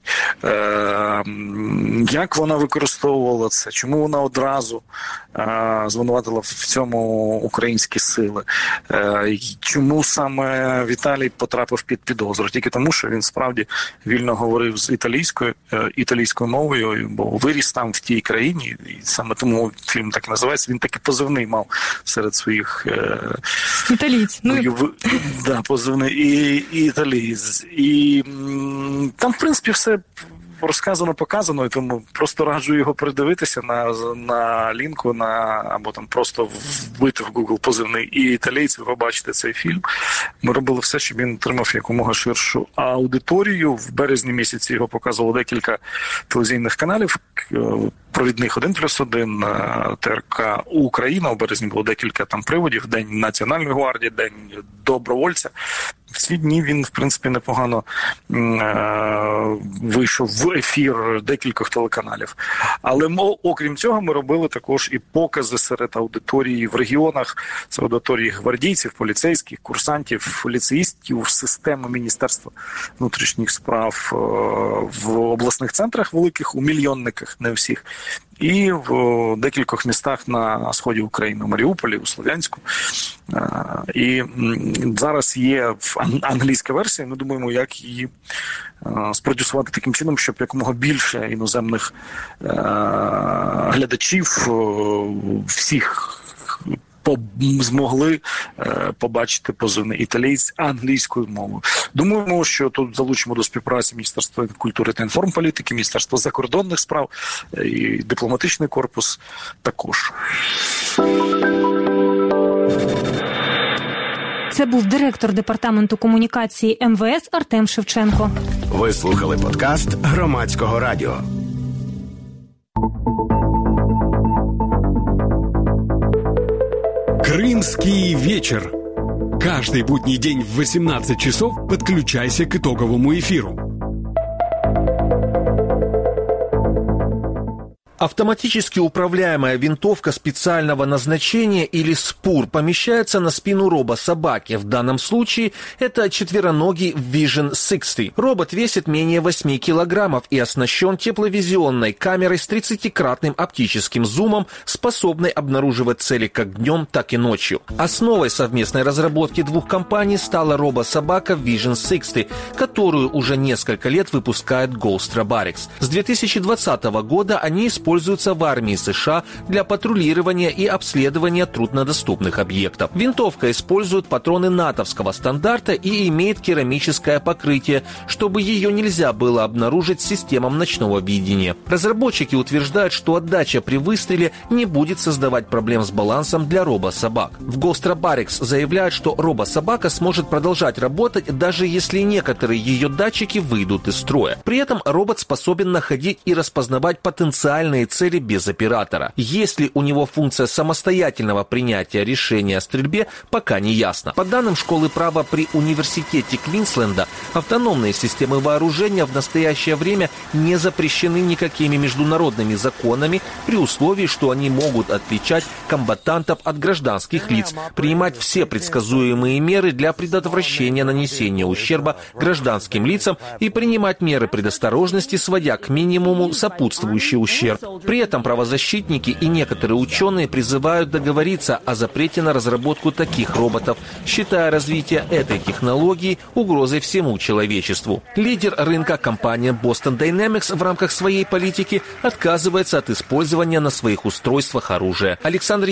Як вона використовувала це? Чому вона одразу звинуватила в цьому українські сили? Чому саме Віталій потрапив під підозру? Тільки тому, що він справді вільно говорив з італійською мовою, бо виріс там в тій країні, і саме тому фільм так і називається. Він таки позивний мав серед своїх італійць. Позивний і італієць. І там, в принципі, все розказано, показано, і тому просто раджу його передивитися на лінку, або там просто вбити в Google позивний і італійці, ви побачите цей фільм. Ми робили все, щоб він отримав якомога ширшу аудиторію. В березні місяці його показувало декілька телевізійних каналів, провідних 1+1, ТРК Україна. У березні було декілька там приводів, День Національної гвардії, День добровольця. В ці дні він, в принципі, непогано вийшов в ефір декількох телеканалів. Але окрім цього ми робили також і покази серед аудиторії в регіонах. Це аудиторії гвардійців, поліцейських, курсантів, ліцеїстів, системи Міністерства внутрішніх справ в обласних центрах великих, у мільйонниках, не всіх. І в декількох містах на сході України, у Маріуполі, у Слов'янську. І зараз є англійська версія, ми думаємо, як її спродюсувати таким чином, щоб якомога більше іноземних глядачів всіх змогли побачити позивний італієць англійською мовою. Думаємо, що тут залучимо до співпраці Міністерство культури та інформполітики, Міністерство закордонних справ і дипломатичний корпус також. Це був директор департаменту комунікації МВС Артем Шевченко. Ви слухали подкаст Громадського радіо. Крымский вечер. Каждый будний день в 18 часов подключайся к итоговому эфиру. Автоматически управляемая винтовка специального назначения или СПУР помещается на спину робособаки. В данном случае это четвероногий Vision 60. Робот весит менее 8 килограммов и оснащен тепловизионной камерой с 30-кратным оптическим зумом, способной обнаруживать цели как днем, так и ночью. Основой совместной разработки двух компаний стала робособака Vision 60, которую уже несколько лет выпускает Ghost Robotics. С 2020 года они используют используются в армии США для патрулирования и обследования труднодоступных объектов. Винтовка использует патроны натовского стандарта и имеет керамическое покрытие, чтобы ее нельзя было обнаружить системам ночного видения. Разработчики утверждают, что отдача при выстреле не будет создавать проблем с балансом для робособак. В Ghost Robotics заявляют, что робособака сможет продолжать работать, даже если некоторые ее датчики выйдут из строя. При этом робот способен находить и распознавать потенциальные цели без оператора. Есть ли у него функция самостоятельного принятия решения о стрельбе, пока не ясно. По данным школы права при университете Квинсленда, автономные системы вооружения в настоящее время не запрещены никакими международными законами при условии, что они могут отличать комбатантов от гражданских лиц, принимать все предсказуемые меры для предотвращения нанесения ущерба гражданским лицам и принимать меры предосторожности, сводя к минимуму сопутствующий ущерб. При этом правозащитники и некоторые ученые призывают договориться о запрете на разработку таких роботов, считая развитие этой технологии угрозой всему человечеству. Лидер рынка компания Boston Dynamics в рамках своей политики отказывается от использования на своих устройствах оружия. Александр